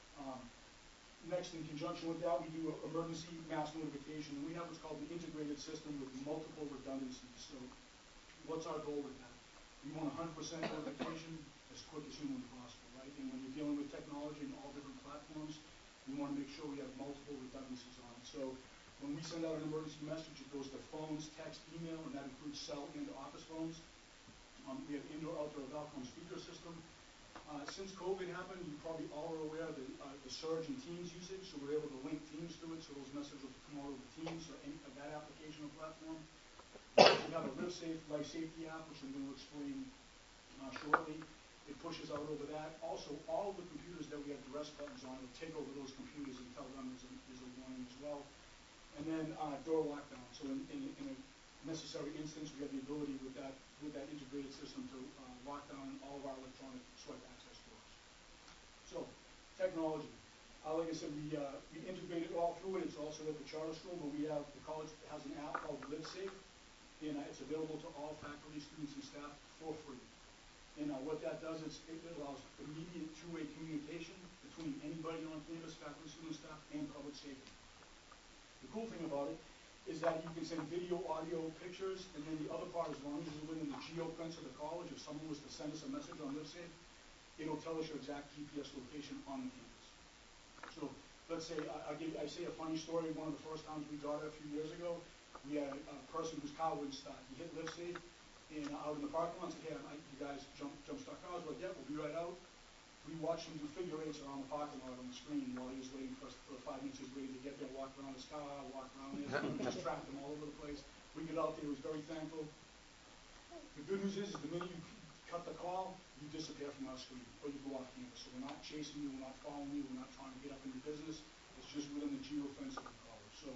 [SPEAKER 13] Next, in conjunction with that, we do emergency mass notification. And we have what's called an integrated system with multiple redundancies. So what's our goal with that? We want 100% notification as quick as humanly possible, right? And when you're dealing with technology and all different platforms, we want to make sure we have multiple redundancies on it. So when we send out an emergency message, it goes to phones, text, email, and that includes cell and office phones. We have indoor-outdoor Valcom speaker system. Since COVID happened, you probably all are aware of the surge in Teams usage, so we're able to link Teams to it, so those messages will come out over Teams or any of that application or platform. We have a LiveSafe life safety app, which I'm going to explain shortly. It pushes out over that. Also, all of the computers that we have duress buttons on will take over those computers and tell them there's a warning as well. And then door lockdown. So in a necessary instance, we have the ability with that integrated system to lock down all of our electronic swipe access doors. So technology. Like I said, we integrate it all through it. It's also at the charter school, but the college has an app called LiveSafe, and it's available to all faculty, students, and staff for free. And what that does is it allows immediate two-way communication between anybody on campus, faculty, students, staff, and public safety. The cool thing about it is that you can send video, audio, pictures, and then the other part, as long as you're within the geofence of the college, if someone was to send us a message on LiveSafe, it'll tell us your exact GPS location on the campus. So let's say, I say a funny story. One of the first times we got it a few years ago, we had a person whose car wouldn't start. He hit LiveSafe, and out in the parking lot said, hey, you guys jump-start cars? We're like, yeah, we'll be right out. We watched him do figure eights around the parking lot on the screen while he was waiting for us for the 5 minutes he was waiting to get there, walk around his car, walk around it. We just tracked him all over the place. We get out there, he was very thankful. The good news is the minute you cut the call, you disappear from our screen, or you go off campus. So we're not chasing you, we're not following you, we're not trying to get up in your business. It's just within the geofence of the college. So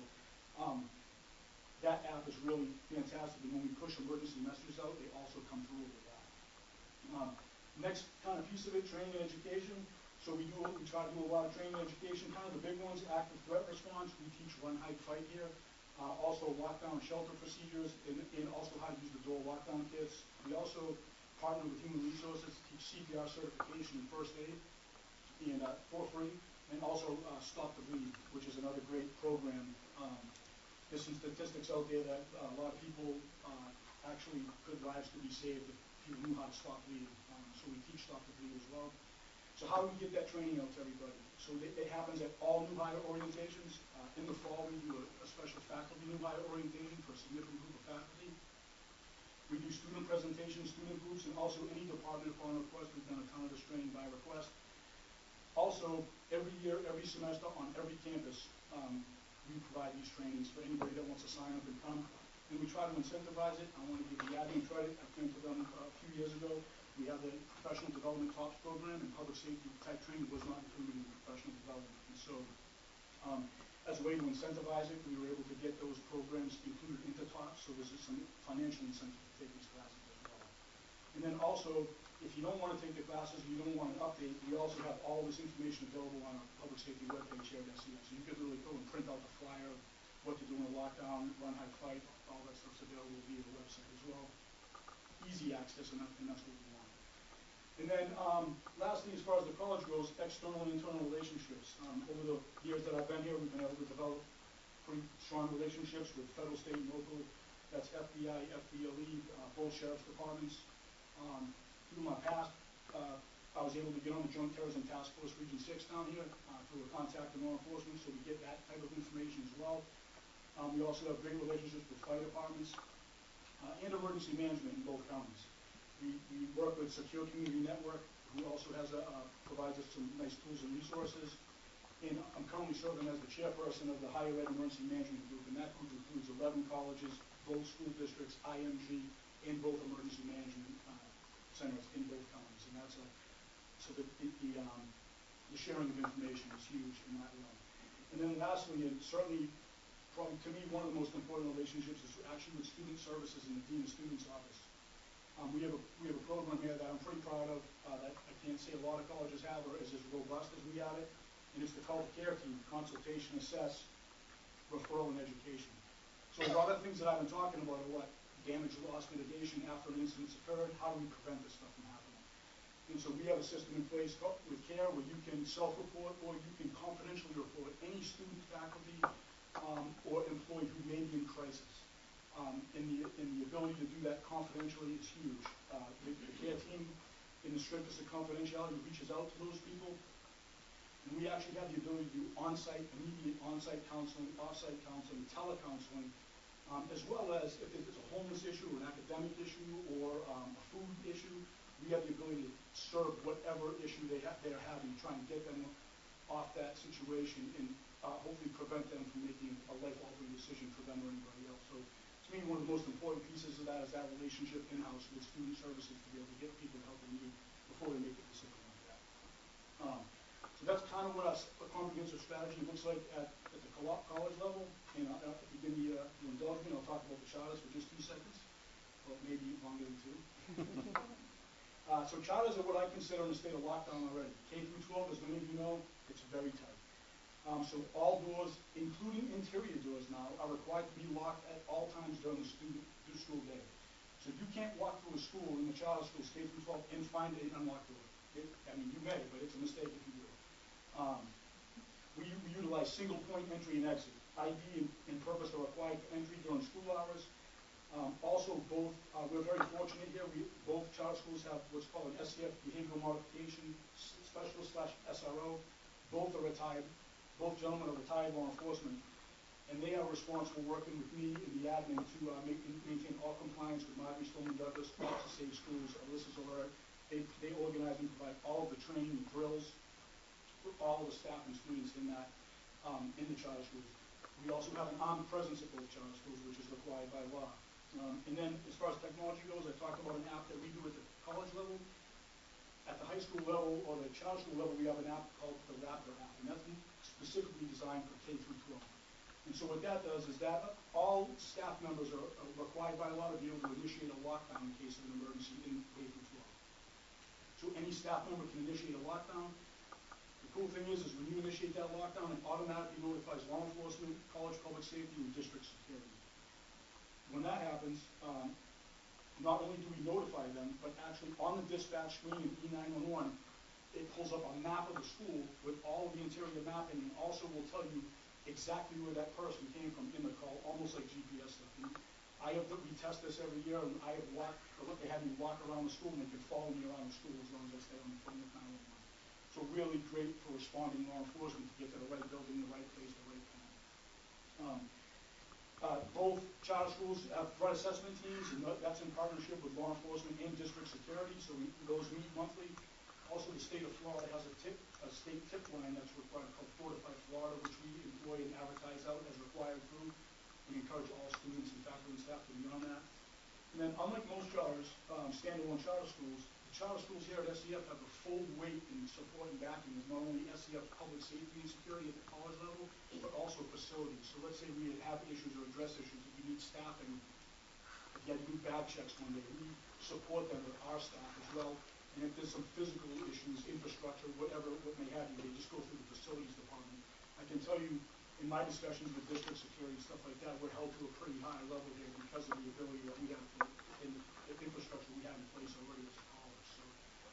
[SPEAKER 13] that app is really fantastic, and when we push emergency messages out, they also come through with that. Next kind of piece of it, training and education. So we try to do a lot of training and education. Kind of the big ones, active threat response. We teach run, hide, fight here. Also lockdown shelter procedures, and also how to use the door lockdown kits. We also partnered with Human Resources to teach CPR certification and first aid, and for free, and also Stop the Bleed, which is another great program. There's some statistics out there that a lot of people actually good lives could be saved if people knew how to stop bleeding. So we teach Stop the Bleed as well. So how do we get that training out to everybody? So it happens at all new hire orientations. In the fall, we do a special faculty new hire orientation for a significant group of faculty. We do student presentations, student groups, and also any department upon request. We've done a ton of this training by request. Also, every year, every semester, on every campus, we provide these trainings for anybody that wants to sign up and come. And we try to incentivize it. I want to give the admin credit. I came to them a few years ago. We have the Professional Development TOPS program, and public safety type training was not included in professional development. And so, as a way to incentivize it, we were able to get those programs included into TOPS, so there's some financial incentive to take these classes as well. And then also, if you don't want to take the classes, you don't want an update, we also have all this information available on our public safety webpage here at SES. So you could really go and print out the flyer of what to do in a lockdown, run, hide, fight, all that stuff's available via the website as well. Easy access, and that's what we want. And then, lastly, as far as the college goes, external and internal relationships. Over the years that I've been here, we've been able to develop pretty strong relationships with federal, state, and local. That's FBI, FBLE, both sheriff's departments. Through my past, I was able to get on the Joint Terrorism Task Force Region 6 down here through a contact in law enforcement, so we get that type of information as well. We also have great relationships with fire departments and emergency management in both counties. We work with Secure Community Network, who also has provides us some nice tools and resources. And I'm currently serving as the chairperson of the Higher Ed Emergency Management Group, and that group includes 11 colleges, both school districts, IMG, and both emergency management centers in both counties. And that's so the sharing of information is huge in that realm. And then lastly, and certainly probably to me one of the most important relationships is actually with student services in the Dean of Students Office. We have a program here that I'm pretty proud of that I can't say a lot of colleges have or is as robust as we have it, and it's the Call to Care team: consultation, assess, referral, and education. So a lot of things that I've been talking about are what? Damage, loss mitigation after an incident's occurred. How do we prevent this stuff from happening? And so we have a system in place with CARE where you can self-report or you can confidentially report any student, faculty, or employee who may be in crisis. And the ability to do that confidentially is huge. The CARE team, in the strictest of confidentiality, reaches out to those people. And we actually have the ability to do on-site, immediate on-site counseling, off-site counseling, telecounseling, as well as if it's a homeless issue or an academic issue or a food issue, we have the ability to serve whatever issue they're having, trying to get them off that situation and hopefully prevent them from making a life-altering decision for them or anybody else. So to me, one of the most important pieces of that is that relationship in-house with student services to be able to get people the help they need before they make a decision like that. So that's kind of what a comprehensive strategy looks like at the college level. And if you give me the indulgence, I'll talk about the charters for just 2 seconds, or maybe longer than 2. So charters are what I consider in a state of lockdown already. K through 12, as many of you know, it's very tight. So all doors, including interior doors now, are required to be locked at all times during the school day. So you can't walk through a school in the charter schools, K through 12, and find an unlocked door. I mean, you may, but it's a mistake if you do. We utilize single point entry and exit. ID and purpose are required for entry during school hours. Also, we're very fortunate here. Both charter schools have what's called an SCF behavioral modification specialist / SRO. Both are retired. Both gentlemen are retired law enforcement, and they are responsible, working with me and the admin, to maintain all compliance with Marjorie Stoneman Douglas, Office of Safe Schools, Alyssa's Alert. They organize and provide all of the training and drills for all of the staff and students in that in the charter schools. We also have an armed presence at both charter schools, which is required by law. And then, as far as technology goes, I talked about an app that we do at the college level. At the high school level or the charter school level, we have an app called the Raptor app, and that's specifically designed for K through 12. And so what that does is that all staff members are required by law to be able to initiate a lockdown in case of an emergency in K through 12. So any staff member can initiate a lockdown. The cool thing is when you initiate that lockdown, it automatically notifies law enforcement, college public safety, and district security. When that happens, not only do we notify them, but actually on the dispatch screen in E911, it pulls up a map of the school with all of the interior mapping, and also will tell you exactly where that person came from in the call, almost like GPS stuff. And we test this every year, and they have me walk around the school, and they can follow me around the school as long as I stay on the phone with 911. So really great for responding law enforcement to get to the right building, the right place, the right time. Both charter schools have threat assessment teams, and that's in partnership with law enforcement and district security, so those meet monthly. Also, the state of Florida has a state tip line that's required called Fortify Florida, which we employ and advertise out as required through. We encourage all students and faculty and staff to be on that. And then, unlike most charters, standalone charter schools, the charter schools here at SEF have the full weight and support and backing of not only SEF's public safety and security at the college level, but also facilities. So let's say we have issues or address issues, if you need staffing, if you had to do bag checks one day, we support them with our staff as well. And if there's some physical issues, infrastructure, what may have you, they just go through the facilities department. I can tell you, in my discussions with district security and stuff like that, we're held to a pretty high level here because of the ability that we have in the infrastructure we have in place already as a college. So,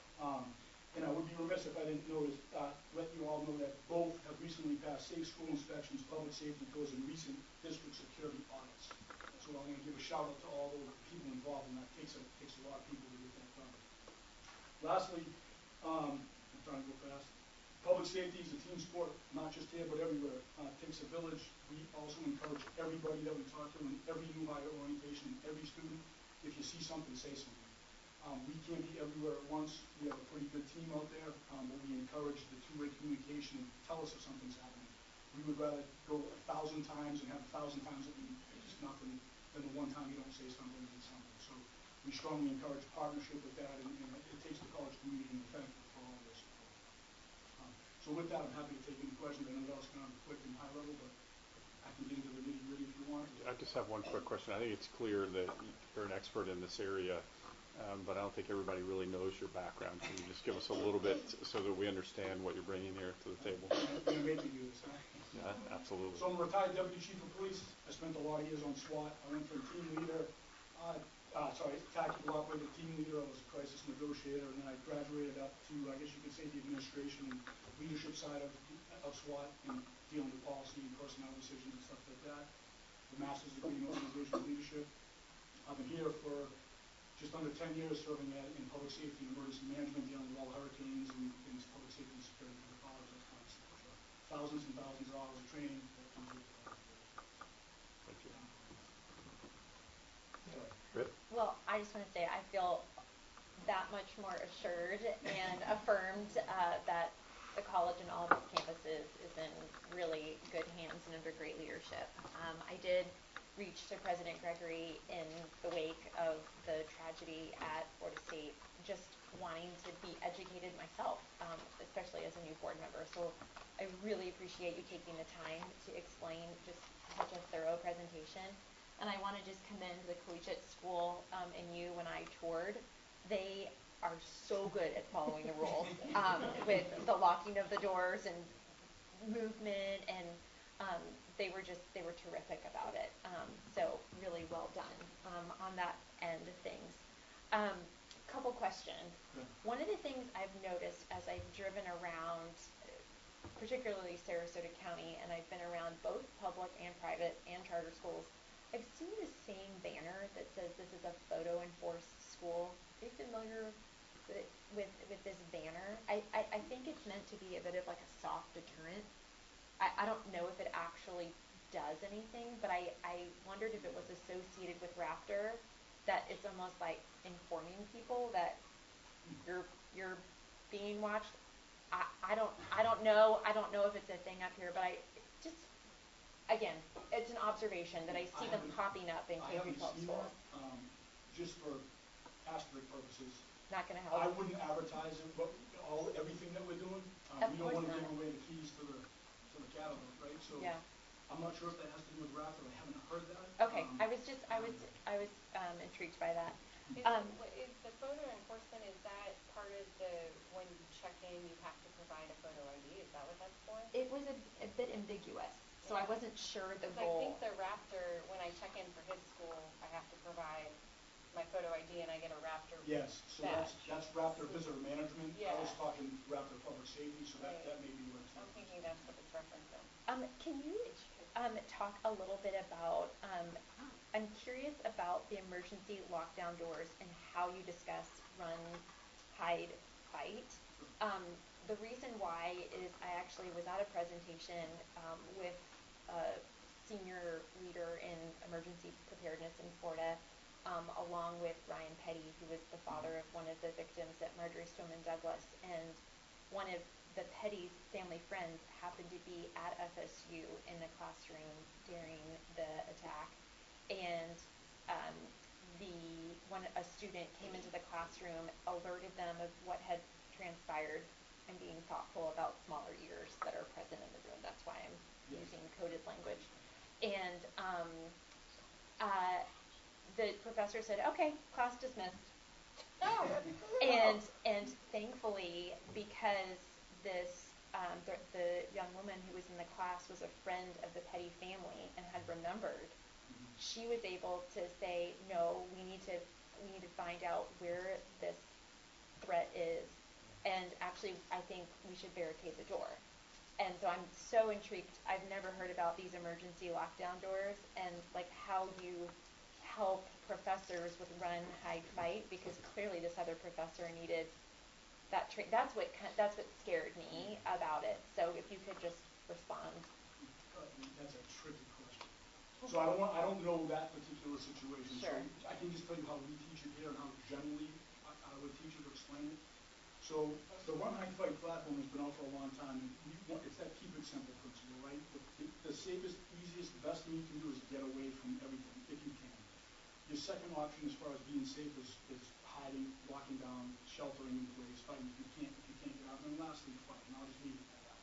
[SPEAKER 13] and I would be remiss if I didn't let you all know that both have recently passed safe school inspections, public safety codes, and recent district security audits. So I'm going to give a shout out to all those people involved in that. It takes a lot of people to get that done. Lastly, I'm trying to go fast. Public safety is a team sport, not just here but everywhere. It takes a village. We also encourage everybody that we talk to in every new hire orientation, and every student, if you see something, say something. We can't be everywhere at once. We have a pretty good team out there, but we encourage the two-way communication and tell us if something's happening. We would rather go 1,000 times and have 1,000 times that we just nothing than the one time you don't say something and get something. So we strongly encourage partnership with that, and it takes the college community and the thankful for all of their support. So with that, I'm happy to take any questions. I know that was kind of quick and high level, but I can get into the nitty-gritty if you want.
[SPEAKER 4] I just have one quick question. I think it's clear that you're an expert in this area, but I don't think everybody really knows your background. Can you just give us a little bit so that we understand what you're bringing here to the table?
[SPEAKER 13] You're going to make me do this, huh?
[SPEAKER 4] Yeah, absolutely.
[SPEAKER 13] So I'm a retired deputy chief of police. I spent a lot of years on SWAT. I went from team leader, tactical operator, team leader. I was a crisis negotiator, and then I graduated up to, I guess you could say, the administration and leadership side of SWAT and dealing with policy and personnel decisions and stuff like that. The master's degree in organizational leadership. I've been here for just under 10 years serving in public safety and emergency management, dealing with all hurricanes and public safety and security for the college, that kind of stuff. So thousands and thousands of hours of training that comes with the college.
[SPEAKER 4] Thank you.
[SPEAKER 2] Good.
[SPEAKER 9] Well, I just want to say I feel that much more assured and affirmed that the college and all of its campuses is in really good hands and under great leadership. I did reach to President Gregory in the wake of the tragedy at Florida State, just wanting to be educated myself, especially as a new board member. So I really appreciate you taking the time to explain just such a thorough presentation. And I want to just commend the collegiate school and you when I toured. They are so good at following the rules with the locking of the doors and movement, and they were terrific about it. So really well done on that end of things. Couple questions.
[SPEAKER 13] Yeah.
[SPEAKER 9] One of the things I've noticed as I've driven around, particularly Sarasota County, and I've been around both public and private and charter schools, I've seen the same banner that says this is a photo enforced school. Are you familiar with this banner? I think it's meant to be a bit of like a soft deterrent. I don't know if it actually does anything, but I wondered if it was associated with Raptor, that it's almost like informing people that you're being watched. I don't know if it's a thing up here, but again, it's an observation that I see them popping up in K-12 schools.
[SPEAKER 13] Just for asterisk purposes,
[SPEAKER 9] Not going to help.
[SPEAKER 13] I wouldn't advertise it, but everything that we're doing.
[SPEAKER 9] Of
[SPEAKER 13] We don't
[SPEAKER 9] course
[SPEAKER 13] want to
[SPEAKER 9] not.
[SPEAKER 13] give away the keys to the cattle, right? So
[SPEAKER 9] Yeah.
[SPEAKER 13] I'm not sure if that has to do with Raptor. I haven't heard that.
[SPEAKER 9] Okay, I was intrigued by that.
[SPEAKER 8] Is the photo enforcement, is that part of when you check in, you have to provide a photo ID? Is that what that's for?
[SPEAKER 9] It was a bit ambiguous, so I wasn't sure the
[SPEAKER 8] Because I
[SPEAKER 9] goal.
[SPEAKER 8] think the Raptor, when I check in for his school, I have to provide my photo ID and I get a Raptor
[SPEAKER 13] Yes, so
[SPEAKER 8] badge.
[SPEAKER 13] that's Raptor Visitor Management. I was
[SPEAKER 8] Yeah.
[SPEAKER 13] talking Raptor Public Safety, so
[SPEAKER 8] Right.
[SPEAKER 13] that may be what it's.
[SPEAKER 8] I'm thinking that's what it's referencing.
[SPEAKER 9] Can you talk a little bit about, I'm curious about the emergency lockdown doors and how you discuss run, hide, fight. The reason why is I actually was at a presentation with a senior leader in emergency preparedness in Florida, along with Ryan Petty, who was the father of one of the victims at Marjorie Stoneman Douglas, and one of the Petty's family friends happened to be at FSU in the classroom during the attack, and a student came into the classroom, alerted them of what had transpired, and being thoughtful about smaller ears that are present in the room. That's why I'm using coded language. And the professor said, "Okay, class dismissed." And thankfully, because this the young woman who was in the class was a friend of the Petty family and had remembered, she was able to say, "No, we need to find out where this threat is, and actually, I think we should barricade the door." And so I'm so intrigued. I've never heard about these emergency lockdown doors and like how you help professors with run, hide, fight, because clearly this other professor needed that that's what scared me about it. So if you could just respond.
[SPEAKER 13] That's a tricky question. So I don't know that particular situation.
[SPEAKER 9] Sure.
[SPEAKER 13] So I can just tell you how we teach it here and how generally I would teach it or explain it. So the Run, Hide, Fight platform has been out for a long time, and it's that keep it simple principle, right? The safest, easiest, best thing you can do is get away from everything, if you can. Your second option as far as being safe is hiding, locking down, sheltering in place, fighting if you can't get out, and then lastly, fight. And I'll just leave it at that.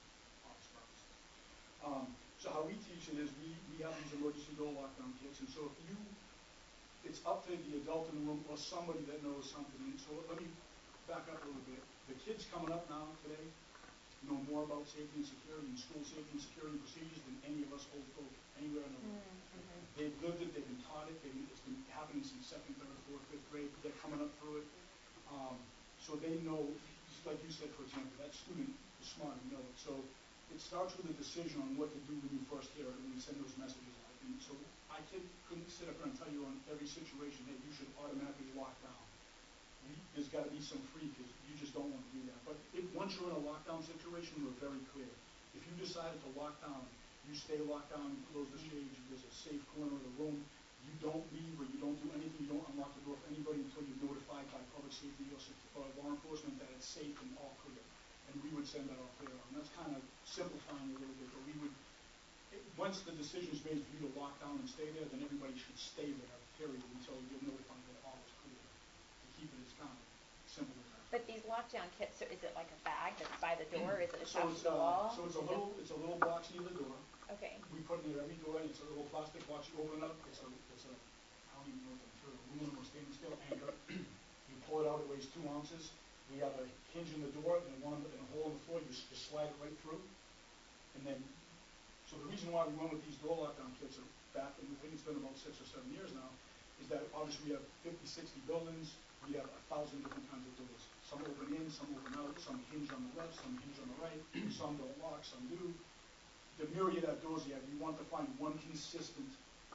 [SPEAKER 13] So how we teach it is we have these emergency door lockdown kits, and so it's up to the adult in the room or somebody that knows something. And so let me back up a little bit. The kids coming up now today know more about safety and security and school safety and security procedures than any of us old folk anywhere in the world. They've lived it, they've been taught it, it's been happening since second, third, fourth, fifth grade. They're coming up through it. So they know, just like you said, for example, that student is smart and know it. So it starts with a decision on what to do when you first hear it, when we send those messages out. And so I couldn't sit up here and tell you on every situation that you should automatically lock down. There's got to be some free, because you just don't want to do that. But once you're in a lockdown situation, we're very clear. If you decided to lock down, you stay locked down, you close the shades, there's a safe corner of the room, you don't leave or you don't do anything, you don't unlock the door for anybody until you're notified by public safety or law enforcement that it's safe and all clear. And we would send that all clear out. And that's kind of simplifying a little bit, but once the decision is made for you to lock down and stay there, then everybody should stay there, period, until you're notified that all is clear. To keep it as kind of simple as that.
[SPEAKER 9] But these lockdown kits, so is it like a bag that's by the door? Is it attached to the wall?
[SPEAKER 13] So it's a little box near the door.
[SPEAKER 9] Okay.
[SPEAKER 13] We put it near every door, and it's a little plastic box. You open it up. It's a I don't even know what the material, aluminum or stainless steel anchor. You pull it out. It weighs 2 ounces. We have a hinge in the door and a hole in the floor. You just slide it right through. And then, so the reason why we went with these door lockdown kits back, and I think it's been about 6 or 7 years now, is that obviously we have 50, 60 buildings. We have 1,000 different kinds of doors. Some open in, some open out, some hinge on the left, some hinge on the right, some don't lock, some do. The myriad of doors you have, you want to find one consistent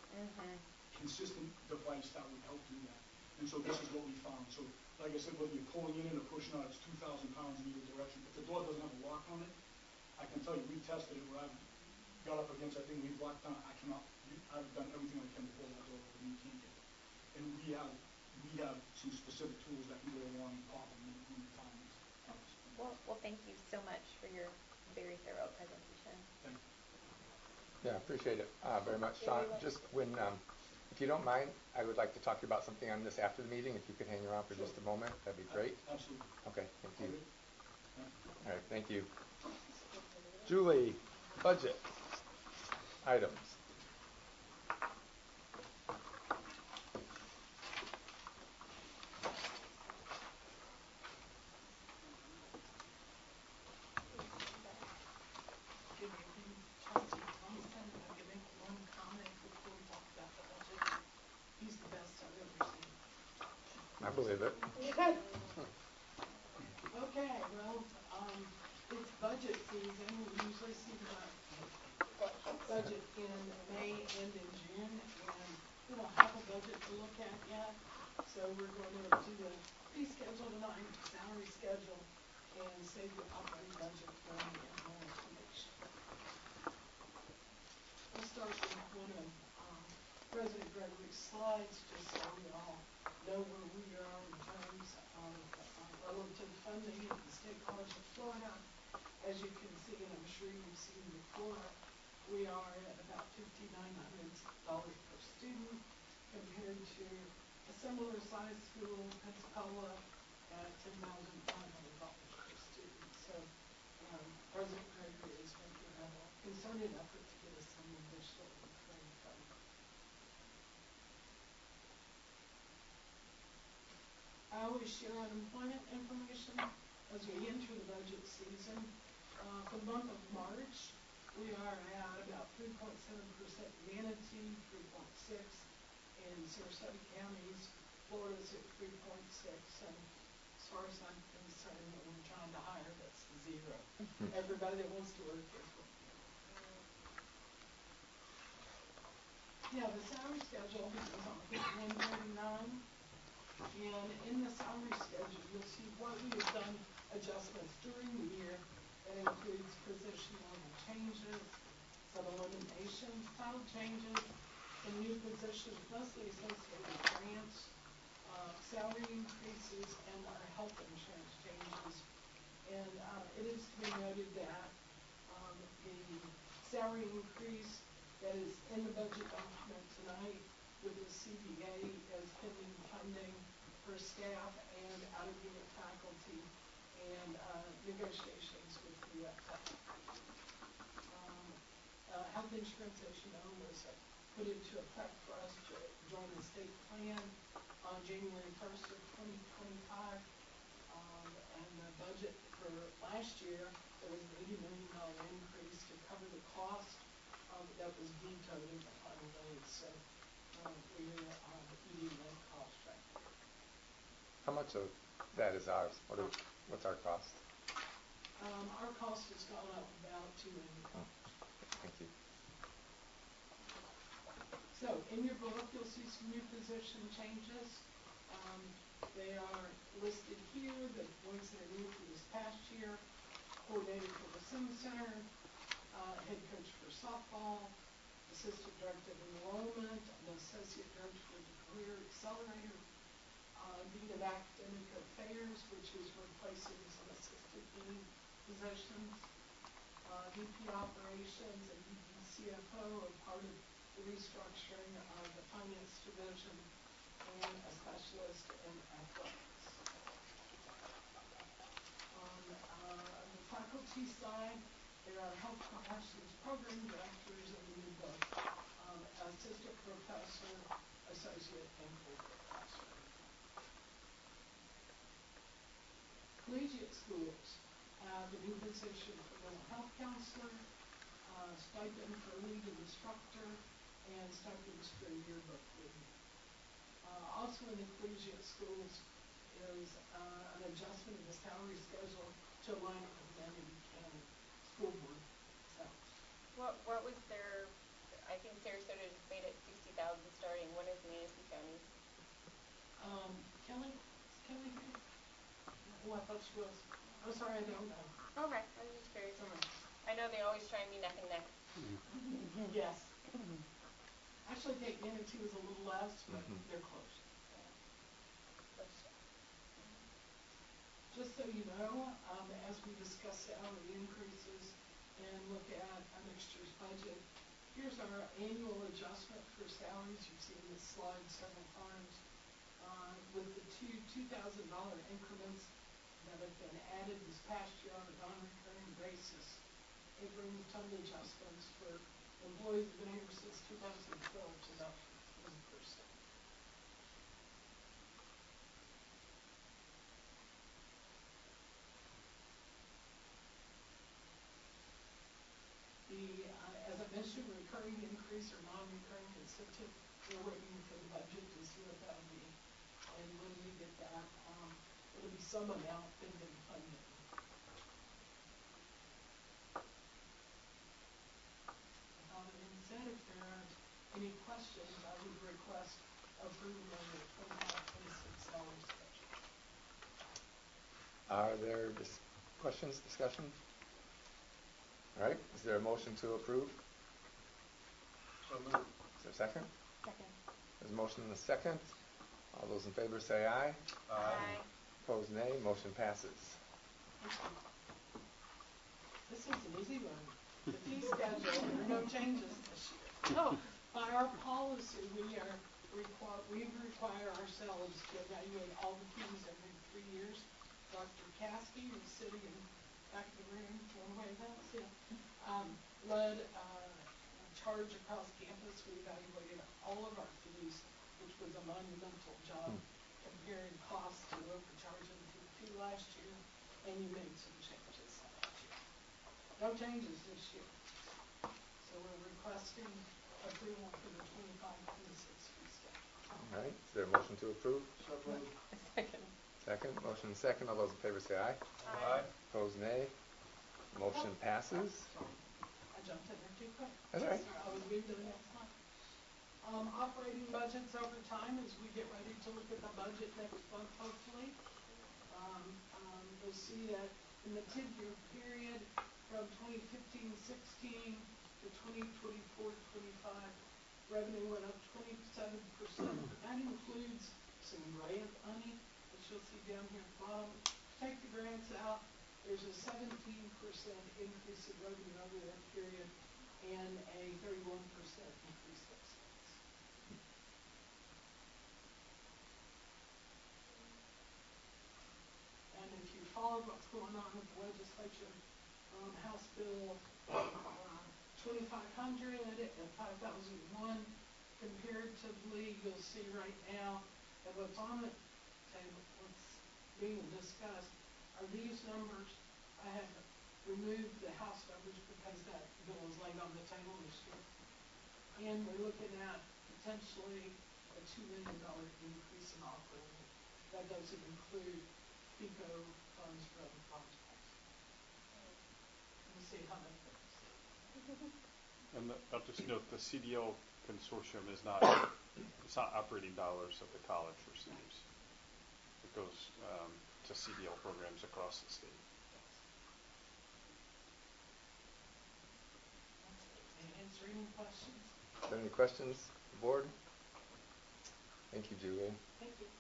[SPEAKER 13] device that would help do that. And so this is what we found. So like I said, whether you're pulling in or pushing out, it's 2,000 pounds in either direction. If the door doesn't have a lock on it, I can tell you, we've tested it where I've got up against that thing, we've locked down, I've done everything I can to pull that door open, and you can't get it. And we have some specific tools that can go along and pop them when the time is.
[SPEAKER 9] Well, thank you so much for your very thorough presentation.
[SPEAKER 13] Thank you.
[SPEAKER 2] Yeah, appreciate it very much. Sean, just if you don't mind, I would like to talk to you about something on this after the meeting. If you could hang around for just a moment, that'd be great.
[SPEAKER 13] Absolutely.
[SPEAKER 2] Okay, thank you.
[SPEAKER 13] Thank you.
[SPEAKER 2] All right, thank you. Julie, budget items.
[SPEAKER 11] Good evening, Chelsea Thompson. I'm going to make one comment before we talk about the budget. He's the best I've ever seen.
[SPEAKER 2] believe it.
[SPEAKER 11] Okay, well, it's budget season. We usually see the budget in May and in June, and we don't have a budget to look at yet. So we're going to do the fee schedule tonight, salary schedule, and save the operating budget when we have more information. We'll start with one of President Gregory's slides, just so we all know where we are in terms of relative funding at the State College of Florida. As you can see, and I'm sure you've seen before, we are at about $5,900 per student compared to a similar size school, Pensacola, at $10,500 per student. So President Gregory is making a concerted effort to get us some additional recurring funding. I always share unemployment information as we enter the budget season. For the month of March, we are at about 3.7% Manatee, 3.6 in Sarasota counties. Florida's at 3.6, and as far as I'm concerned, when we're trying to hire, that's zero. Everybody that wants to work is working. Yeah, the salary schedule is on page 139. And in the salary schedule, you'll see what we have done adjustments during the year. That includes position level changes, some eliminations, title changes, some new positions, mostly associated with grants, salary increases, and our health insurance changes. And it is to be noted that the salary increase that is in the budget document tonight with the CBA as pending funding for staff and out-of-unit faculty and negotiations with the UFA. Health insurance, as you know, was put into effect for us to join the state plan on January 1st of 2025. And the budget for last year, there was an $80 million increase to cover the cost that was vetoed in the final days. So we're eating that cost right here.
[SPEAKER 2] How much of that is ours? What's our cost?
[SPEAKER 11] Our cost has gone up about $2 million.
[SPEAKER 2] Thank you.
[SPEAKER 11] So in your book, you'll see some new position changes. They are listed here, the ones that are new for this past year. Coordinator for the Sim Center, head coach for softball, assistant director of enrollment, and associate director for the Career Accelerator, dean of academic affairs, which is replacing some assistant dean positions, VP operations and VP CFO are part of the restructuring of the finance division, and a specialist in athletics. On the faculty side, there are health professions program directors in the new book, assistant professor, associate, and co-professor. Collegiate schools have a new position for mental health counselor, stipend for lead instructor, and stipends for yearbook lead. Also in the collegiate schools is an adjustment of the salary schedule to align it with Manatee County School Board salaries.
[SPEAKER 8] What was their, I think Sarasota is made at 60,000 starting. What is Manatee County's?
[SPEAKER 11] Kelly? Is Kelly here? Oh, I thought she was. I'm sorry, I don't know.
[SPEAKER 8] Okay, I was just curious.
[SPEAKER 11] Sorry.
[SPEAKER 8] I know they always try and be neck and neck.
[SPEAKER 11] Yes. Actually, I think Manatee was a little less, but they're close. Just so you know, as we discuss salary increases and look at next year's budget, here's our annual adjustment for salaries. You've seen this slide several times. With the two $2,000 increments that have been added this past year on a non-recurring basis, it brings total adjustments for employees who've been here since 2012 to about 15%. As I mentioned, recurring increase or non-recurring incentive, we're waiting for the budget to see what that'll be. And when we get that, some amount been funded. With all that being said, if there aren't any questions, I would request approval of the 25-26 salaries budget.
[SPEAKER 2] Are there questions, discussion? All right, is there a motion to approve?
[SPEAKER 7] So moved.
[SPEAKER 2] Is there a second?
[SPEAKER 9] Second.
[SPEAKER 2] There's a motion and a second. All those in favor say aye.
[SPEAKER 9] Aye.
[SPEAKER 2] Opposed, nay. Motion passes.
[SPEAKER 11] Thank you. This is an easy one. The fee schedule, there are no changes this year. Oh, by our policy, we require ourselves to evaluate all the fees every 3 years. Dr. Caskey, who's sitting in the back of the room, one way that's it, led a charge across campus. We evaluated all of our fees, which was a monumental job comparing costs to what we're charging to the fee last year, and you made some changes last year. No changes this year. So we're requesting approval for the 25-26 fee schedule.
[SPEAKER 2] All right, is there a motion to approve?
[SPEAKER 10] So moved.
[SPEAKER 9] Second.
[SPEAKER 2] Second, motion and second. All those in favor say aye.
[SPEAKER 7] Aye.
[SPEAKER 2] Opposed, nay. Motion passes.
[SPEAKER 11] I jumped in there too quick.
[SPEAKER 2] That's all right.
[SPEAKER 11] I was moving to the next one. Operating budgets over time as we get ready to look at the budget next month, hopefully. You'll see that in the 10-year period from 2015-16 to 2024-25, revenue went up 27%. That includes some grant money, which you'll see down here at the bottom. Take the grants out, there's a 17% increase in revenue over that period and a 31% increase in expense. And if you followed what's going on with the legislature, House Bill 2500 and 5001, comparatively, you'll see right now that what's on the table, what's being discussed, are these numbers. I have removed the House numbers because that bill is laid on the table this year. And we're looking at potentially a $2 million increase in operating. That doesn't include PICO funds from funds. We'll see how that goes.
[SPEAKER 4] And I'll just note the CDL consortium is not, it's not operating dollars that the college receives. It goes to CDL programs across the state.
[SPEAKER 11] Answer any questions?
[SPEAKER 2] Are there any questions, board? Thank you, Julie.
[SPEAKER 11] Thank you.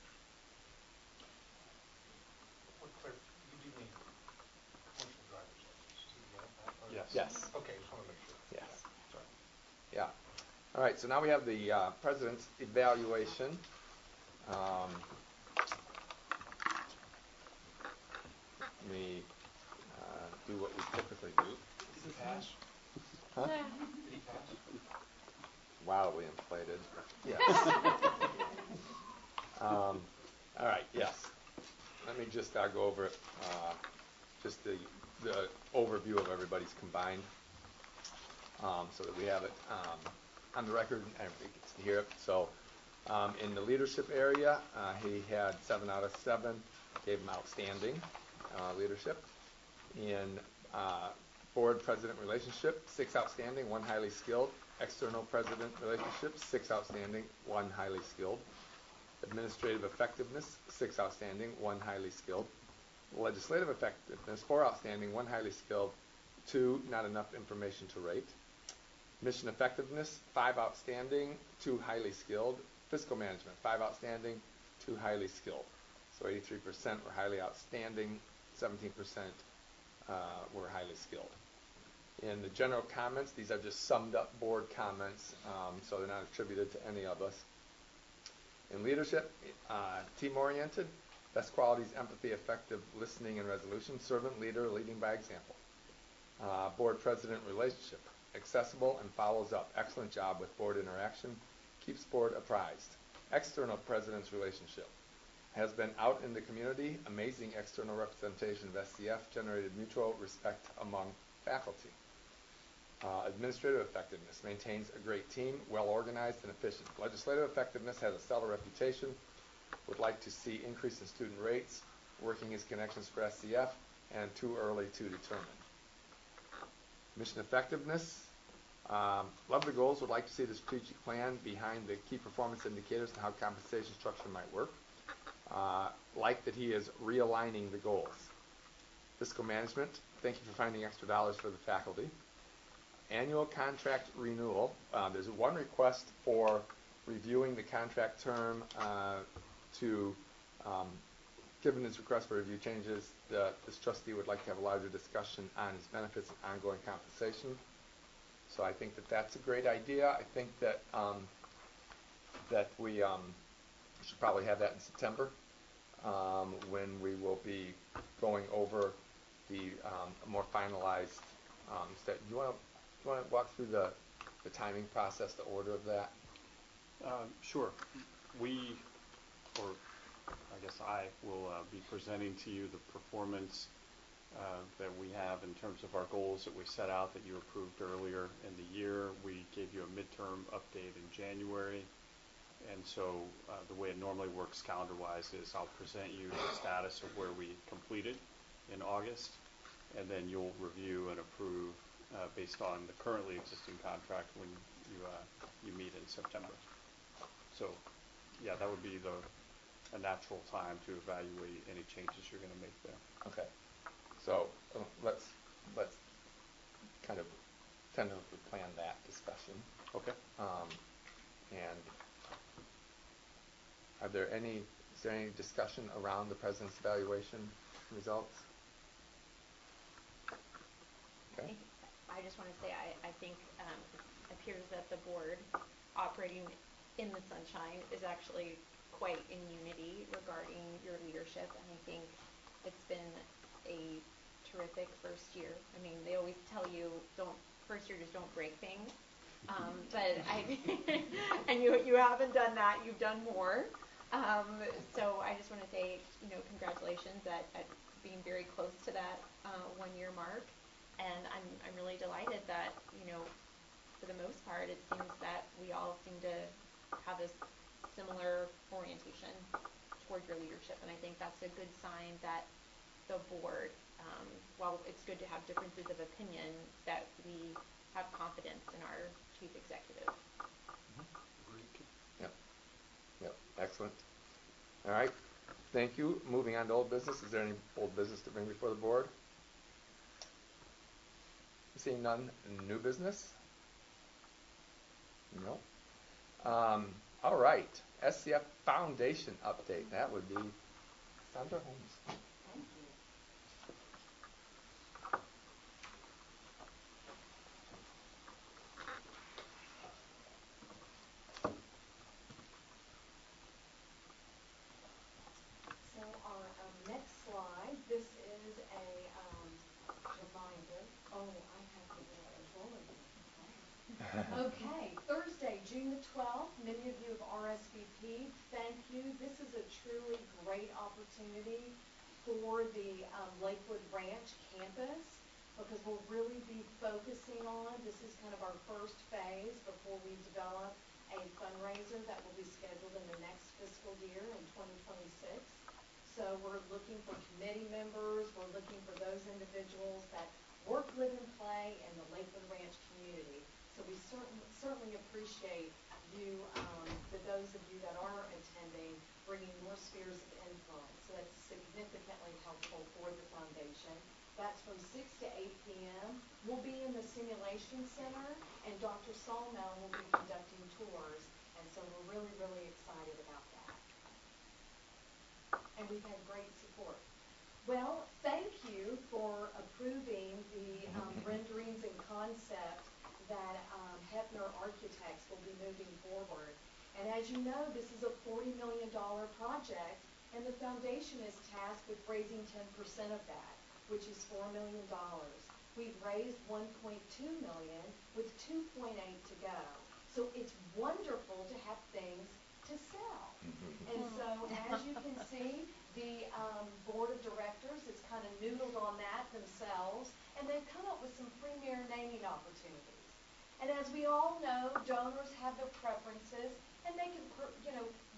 [SPEAKER 7] What clear, you do mean commercial driver's license, CDL?
[SPEAKER 4] Yes.
[SPEAKER 2] Yes.
[SPEAKER 7] Okay, just want to make sure.
[SPEAKER 2] Yes. Sorry. Yeah. All right, so now we have the president's evaluation. Let me do what we typically do.
[SPEAKER 7] Did he pass?
[SPEAKER 2] Huh?
[SPEAKER 7] Did he pass?
[SPEAKER 2] Wildly inflated. Yes. All right, yes. Let me just go over it, just the overview of everybody's combined, so that we have it on the record and everybody gets to hear it. So in the leadership area, he had 7 out of 7, gave him outstanding leadership. In board president relationship, 6 outstanding, 1 highly skilled. External president relationship, 6 outstanding, 1 highly skilled. Administrative effectiveness, 6 outstanding, 1 highly skilled. Legislative effectiveness, 4 outstanding, 1 highly skilled, 2 not enough information to rate. Mission effectiveness, 5 outstanding, 2 highly skilled. Fiscal management, 5 outstanding, 2 highly skilled. So 83% were highly outstanding, 17% were highly skilled. In the general comments, these are just summed up board comments, so they're not attributed to any of us. In leadership, team-oriented, best qualities, empathy, effective listening and resolution, servant leader, leading by example. Board president relationship, accessible and follows up, excellent job with board interaction, keeps board apprised. External president's relationship, has been out in the community, amazing external representation of SCF, generated mutual respect among faculty. Administrative effectiveness, maintains a great team, well organized and efficient. Legislative effectiveness, has a stellar reputation, would like to see increase in student rates, working his connections for SCF, and too early to determine. Mission effectiveness. Love the goals. Would like to see the strategic plan behind the key performance indicators and how compensation structure might work. Like that he is realigning the goals. Fiscal management. Thank you for finding extra dollars for the faculty. Annual contract renewal. There's one request for reviewing the contract term to, given his request for review changes, this trustee would like to have a larger discussion on his benefits and ongoing compensation. So I think that that's a great idea. I think that that we should probably have that in September when we will be going over the more finalized step. Do you want to walk through the timing process, the order of that?
[SPEAKER 4] Sure. We, or I guess I, will be presenting to you the performance that we have in terms of our goals that we set out that you approved earlier in the year. We gave you a midterm update in January. And so the way it normally works calendar-wise is I'll present you the status of where we completed in August, and then you'll review and approve based on the currently existing contract when you meet in September. So, yeah, that would be a natural time to evaluate any changes you're going to make there.
[SPEAKER 2] Okay. So let's kind of tentatively plan that discussion.
[SPEAKER 4] Okay.
[SPEAKER 2] And is there any discussion around the president's evaluation results? Okay.
[SPEAKER 9] I just want to say I think it appears that the board operating in the sunshine is actually quite in unity regarding your leadership, and I think it's been a terrific first year. I mean, they always tell you first year just don't break things, but and you haven't done that. You've done more. So I just want to say, congratulations at being very close to that 1-year mark, and I'm really delighted that for the most part it seems that we all seem to have this similar orientation toward your leadership, and I think that's a good sign that the board, while it's good to have differences of opinion, that we have confidence in our chief executive.
[SPEAKER 2] Yep, excellent. All right, thank you. Moving on to old business. Is there any old business to bring before the board? Seeing none. New business? No. All right, SCF Foundation update. That would be Sandra Holmes.
[SPEAKER 14] Thank you. So our next slide, this is a reminder. Oh, I have the little controller here. Okay, Thursday, June the 12th, many of you have RSVP'd. Thank you. This is a truly great opportunity for the Lakewood Ranch campus because we'll really be focusing on, this is kind of our first phase before we develop a fundraiser that will be scheduled in the next fiscal year in 2026. So we're looking for committee members, we're looking for those individuals that work, live, and play in the Lakewood Ranch community. So we certainly appreciate you, those of you that are attending, bringing more spheres of influence. So that's significantly helpful for the foundation. That's from 6 to 8 p.m. We'll be in the Simulation Center, and Dr. Sawmell will be conducting tours. And so we're really, really excited about that. And we've had great support. Well, thank you for approving the renderings and concept that Hefner Architects will be moving forward. And as you know, this is a $40 million project, and the foundation is tasked with raising 10% of that, which is $4 million. We've raised $1.2 million with $2.8 to go. So it's wonderful to have things to sell. And so, as you can see, the board of directors has kind of noodled on that themselves, and they've come up with some premier naming opportunities. And as we all know, donors have their preferences, and they can,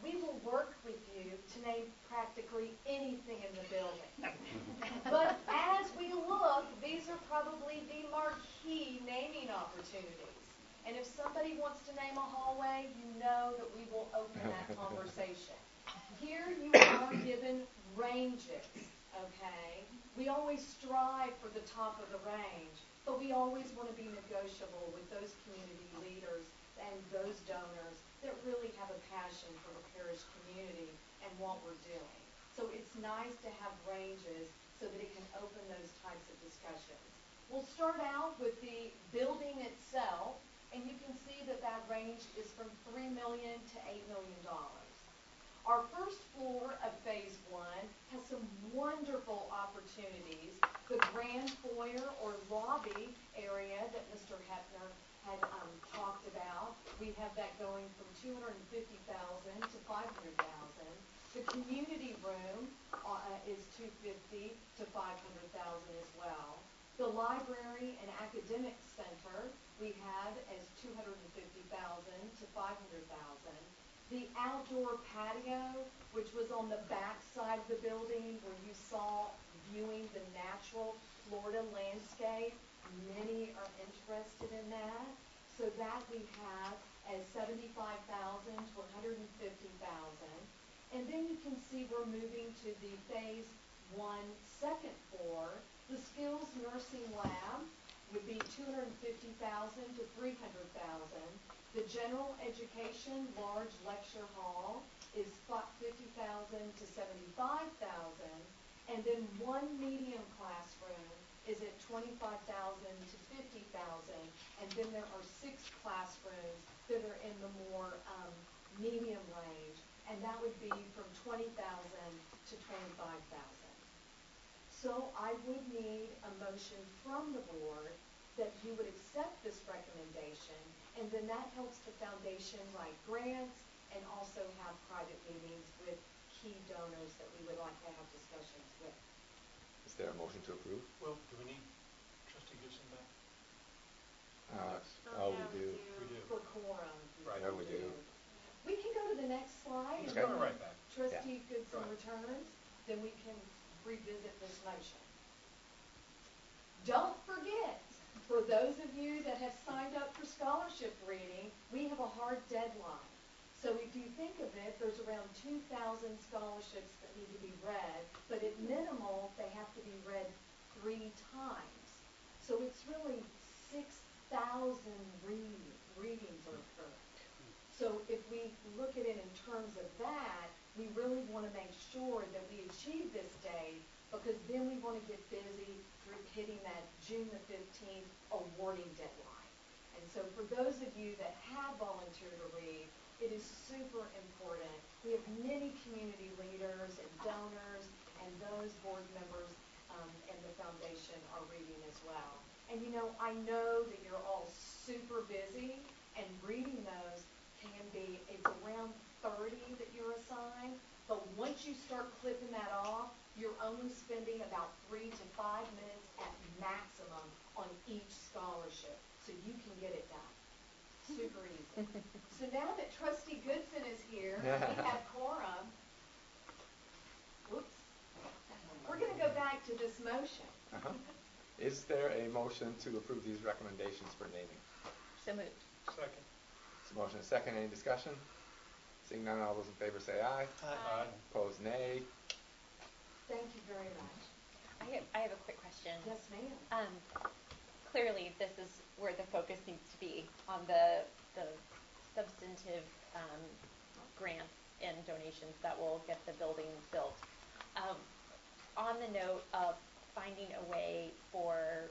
[SPEAKER 14] we will work with you to name practically anything in the building. But as we look, these are probably the marquee naming opportunities. And if somebody wants to name a hallway, you know that we will open that conversation. Here you are given ranges, okay? We always strive for the top of the range, but we always want to be negotiable with those community leaders and those donors that really have a passion for the parish community and what we're doing. So it's nice to have ranges so that it can open those types of discussions. We'll start out with the building itself, and you can see that that range is from $3 million to $8 million. Our first floor of Phase 1 has some wonderful opportunities. The grand foyer or lobby area that Mr. Hepner had talked about, we have that going from $250,000 to $500,000. The community room is $250,000 to $500,000 as well. The library and academic center we have as $250,000 to $500,000. The outdoor patio, which was on the back side of the building where you saw viewing the natural Florida landscape, many are interested in that. So that we have as $75,000 to $150,000. And then you can see we're moving to the Phase 1 second floor. The skills nursing lab would be $250,000 to $300,000. The general education large lecture hall is $50,000 to $75,000, and then one medium classroom is at $25,000 to $50,000, and then there are 6 classrooms that are in the more medium range, and that would be from $20,000 to $25,000. So I would need a motion from the board that you would accept this recommendation, and then that helps the foundation write grants and also have private meetings with key donors that we would like to have discussions with.
[SPEAKER 2] Is there a motion to approve?
[SPEAKER 7] Well, do we need trustee Gibson back?
[SPEAKER 2] We do.
[SPEAKER 7] We do.
[SPEAKER 14] For quorum.
[SPEAKER 7] Right.
[SPEAKER 2] Yeah, we do.
[SPEAKER 14] We can go to the next slide.
[SPEAKER 7] He's
[SPEAKER 14] and
[SPEAKER 7] coming
[SPEAKER 14] when
[SPEAKER 7] right back.
[SPEAKER 14] Trustee
[SPEAKER 2] Yeah.
[SPEAKER 14] Goodson
[SPEAKER 7] Right.
[SPEAKER 14] returns, then we can revisit this motion. Don't forget, for those of you that have signed up for scholarship reading, we have a hard deadline. So if you think of it, there's around 2,000 scholarships that need to be read, but at minimal, they have to be read 3 times. So it's really 6,000 readings are occurring. So if we look at it in terms of that, we really want to make sure that we achieve this date, because then we want to get busy through hitting that June the 15th awarding deadline. And so for those of you that have volunteered to read, it is super important. We have many community leaders and donors, and those board members and the foundation are reading as well. And you know, I know that you're all super busy, and reading those can be, it's around 30 that you're assigned, but once you start clipping that off, you're only spending about 3 to 5 minutes at maximum on each scholarship, so you can get it done. Super easy. So now that Trustee Goodson is here, we have quorum. Whoops. We're going to go back to this motion.
[SPEAKER 2] Is there a motion to approve these recommendations for naming?
[SPEAKER 9] So moved.
[SPEAKER 7] Second.
[SPEAKER 2] So motion is second. Any discussion? Seeing none, all those in favor say aye.
[SPEAKER 7] Aye.
[SPEAKER 2] Opposed, nay.
[SPEAKER 14] Thank you very much.
[SPEAKER 9] I have a quick question.
[SPEAKER 14] Yes, ma'am.
[SPEAKER 9] Clearly, this is where the focus needs to be on the substantive grants and donations that will get the building built. On the note of finding a way for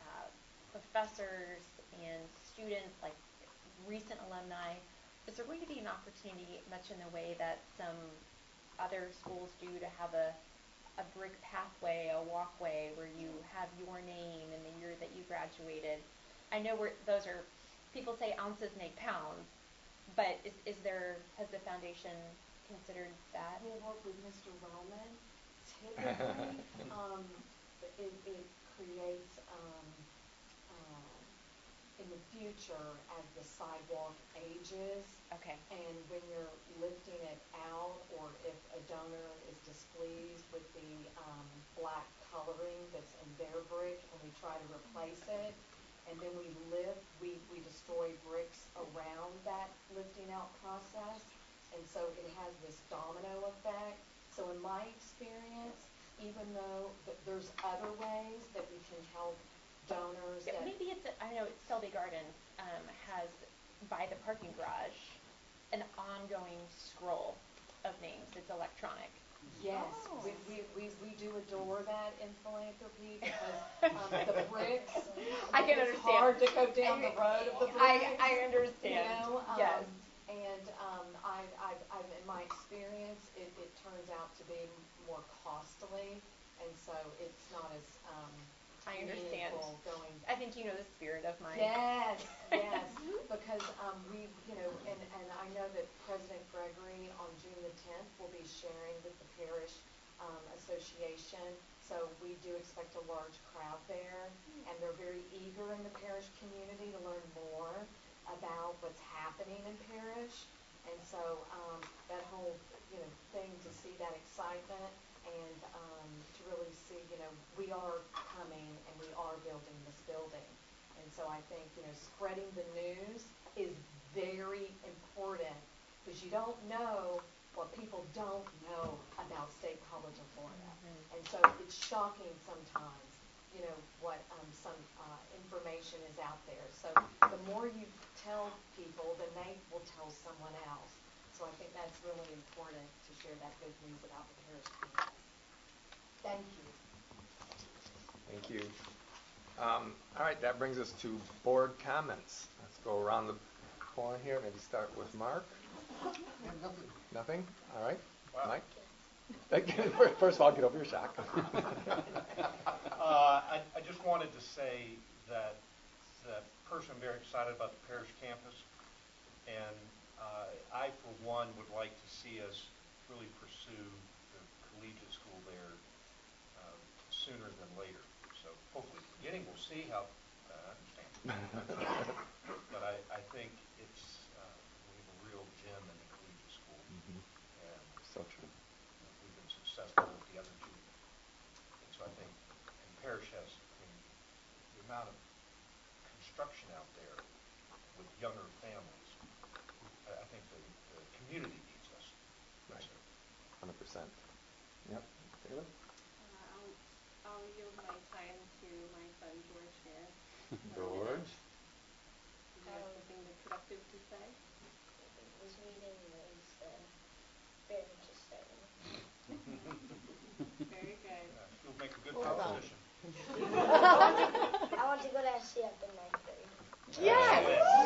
[SPEAKER 9] professors and students, like recent alumni, is there going to be an opportunity, much in the way that some other schools do, to have a brick pathway, a walkway where you have your name and the year that you graduated? I know those are, people say ounces make pounds, but has the foundation considered that?
[SPEAKER 14] We'll work with Mr. Wellman. Typically, it creates in the future, as the sidewalk ages,
[SPEAKER 9] Okay.
[SPEAKER 14] and when you're lifting it out, or if a donor is displeased with the black coloring that's in their brick, and we try to replace it, and then we destroy bricks around that lifting out process, and so it has this domino effect. So in my experience, even though there's other ways that we can help donors
[SPEAKER 9] Yeah,
[SPEAKER 14] that...
[SPEAKER 9] maybe I know Selby Gardens has, by the parking garage, an ongoing scroll of names. It's electronic.
[SPEAKER 14] Yes,
[SPEAKER 9] Oh.
[SPEAKER 14] we do adore that in philanthropy, because the bricks,
[SPEAKER 9] I can
[SPEAKER 14] it's
[SPEAKER 9] understand.
[SPEAKER 14] hard to go down the road of the bricks.
[SPEAKER 9] I understand.
[SPEAKER 14] You know,
[SPEAKER 9] yes.
[SPEAKER 14] And I've in my experience, it turns out to be more costly, and so it's not as
[SPEAKER 9] I understand.
[SPEAKER 14] meaningful going.
[SPEAKER 9] I think you know the spirit of mine.
[SPEAKER 14] Yes, yes, because we, you know, and I know that President Gregory on June the 10th will be sharing with the parish association, so we do expect a large crowd there, and they're very eager in the parish community to learn more about what's happening in parish, and so that whole, you know, thing, to see that excitement, and to really see, you know, we are coming and we are building this building. And so I think, you know, spreading the news is very important, because you don't know what people don't know about State College of Florida. And so it's shocking sometimes, you know, what some information is out there. So the more you tell people, then they will tell someone else. So I think that's really important, to share that good news about the parish campus. Thank you.
[SPEAKER 2] Thank you. All right, that brings us to board comments. Let's go around the horn here. Maybe start with Mark.
[SPEAKER 10] Nothing.
[SPEAKER 2] Nothing? All right.
[SPEAKER 7] Wow.
[SPEAKER 2] Mike? First of all, get over your shock.
[SPEAKER 7] I just wanted to say that personally, I'm very excited about the parish campus, and I, for one, would like to see us really pursue the collegiate school there sooner than later. So hopefully, at the beginning, we'll see how. I understand. But I think it's we have a real gem in the collegiate school, and
[SPEAKER 2] So true.
[SPEAKER 7] we've been successful with the other two. And so I think, and parish has, I mean, the amount of construction out there with younger families, I think the community needs us.
[SPEAKER 2] Right.
[SPEAKER 7] So,
[SPEAKER 2] 100%. Yep. Taylor?
[SPEAKER 8] I'll yield my time to my son George here.
[SPEAKER 2] George?
[SPEAKER 8] Do you have something productive to say?
[SPEAKER 12] This meeting was very interesting.
[SPEAKER 8] Very good.
[SPEAKER 7] You'll make a good
[SPEAKER 2] Well done.
[SPEAKER 7] politician.
[SPEAKER 12] I want to go to SCF in 9th grade.
[SPEAKER 9] Yes!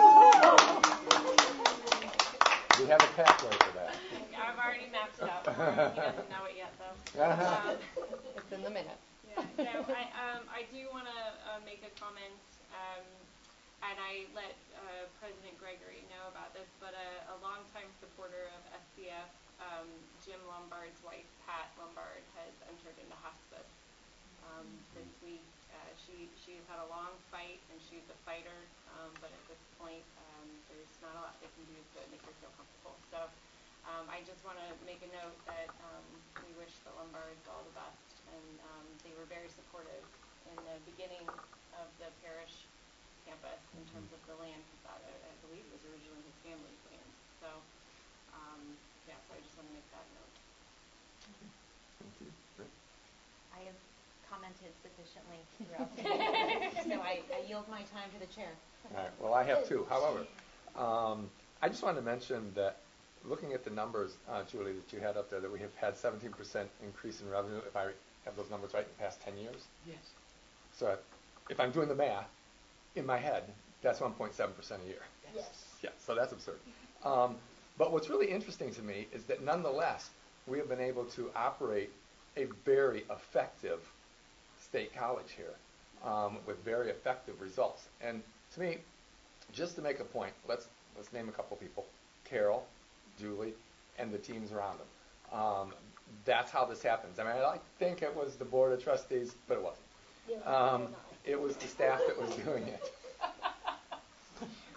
[SPEAKER 2] We have a pathway for that.
[SPEAKER 8] I've already mapped it out. He doesn't know it yet, though.
[SPEAKER 1] It's in the minutes.
[SPEAKER 8] Yeah, no, I do want to make a comment, and I let President Gregory know about this, but a longtime supporter of SCF, Jim Lombard's wife, Pat Lombard, has entered into hospice. Since she's had a long fight, and she's a fighter, but at this point, there's not a lot they can do to make her feel comfortable. So I just want to make a note that we wish the Lombards all the best, and they were very supportive in the beginning of the parish campus in terms of the land, because I believe it was originally his family's land. So, so I just want to make that note.
[SPEAKER 2] Thank you. Rick?
[SPEAKER 9] I have commented sufficiently throughout the meeting, so I yield my time to the chair.
[SPEAKER 2] All right. Well, I have two. However, I just wanted to mention that looking at the numbers, Julie, that you had up there, that we have had 17% increase in revenue, if I have those numbers right, in the past 10 years.
[SPEAKER 11] Yes.
[SPEAKER 2] So if I'm doing the math, in my head, that's 1.7% a year.
[SPEAKER 12] Yes.
[SPEAKER 2] Yeah, so that's absurd. But what's really interesting to me is that nonetheless, we have been able to operate a very effective state college here with very effective results. And to me, just to make a point, let's name a couple people: Carol, Julie, and the teams around them. That's how this happens. I mean, I think it was the board of trustees, but it wasn't. It was the staff that was doing it.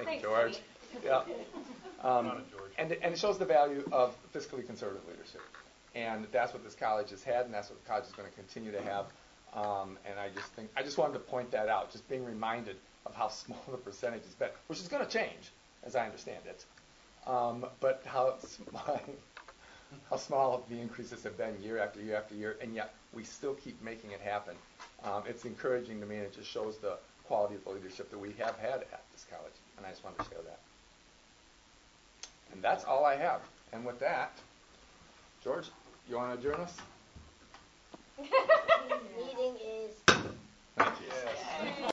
[SPEAKER 9] Thanks,
[SPEAKER 2] George.
[SPEAKER 9] Woody.
[SPEAKER 2] Yeah.
[SPEAKER 7] Not a George.
[SPEAKER 2] And it shows the value of fiscally conservative leadership. And that's what this college has had, and that's what the college is going to continue to have. And I just wanted to point that out, just being reminded of how small the percentage has been, which is going to change, as I understand it. But how small the increases have been year after year after year, and yet we still keep making it happen. It's encouraging to me, and it just shows the quality of the leadership that we have had at this college, and I just wanted to share that. And that's all I have. And with that, George, you want to adjourn us?
[SPEAKER 12] Meeting is
[SPEAKER 2] Thank you.
[SPEAKER 9] Yay.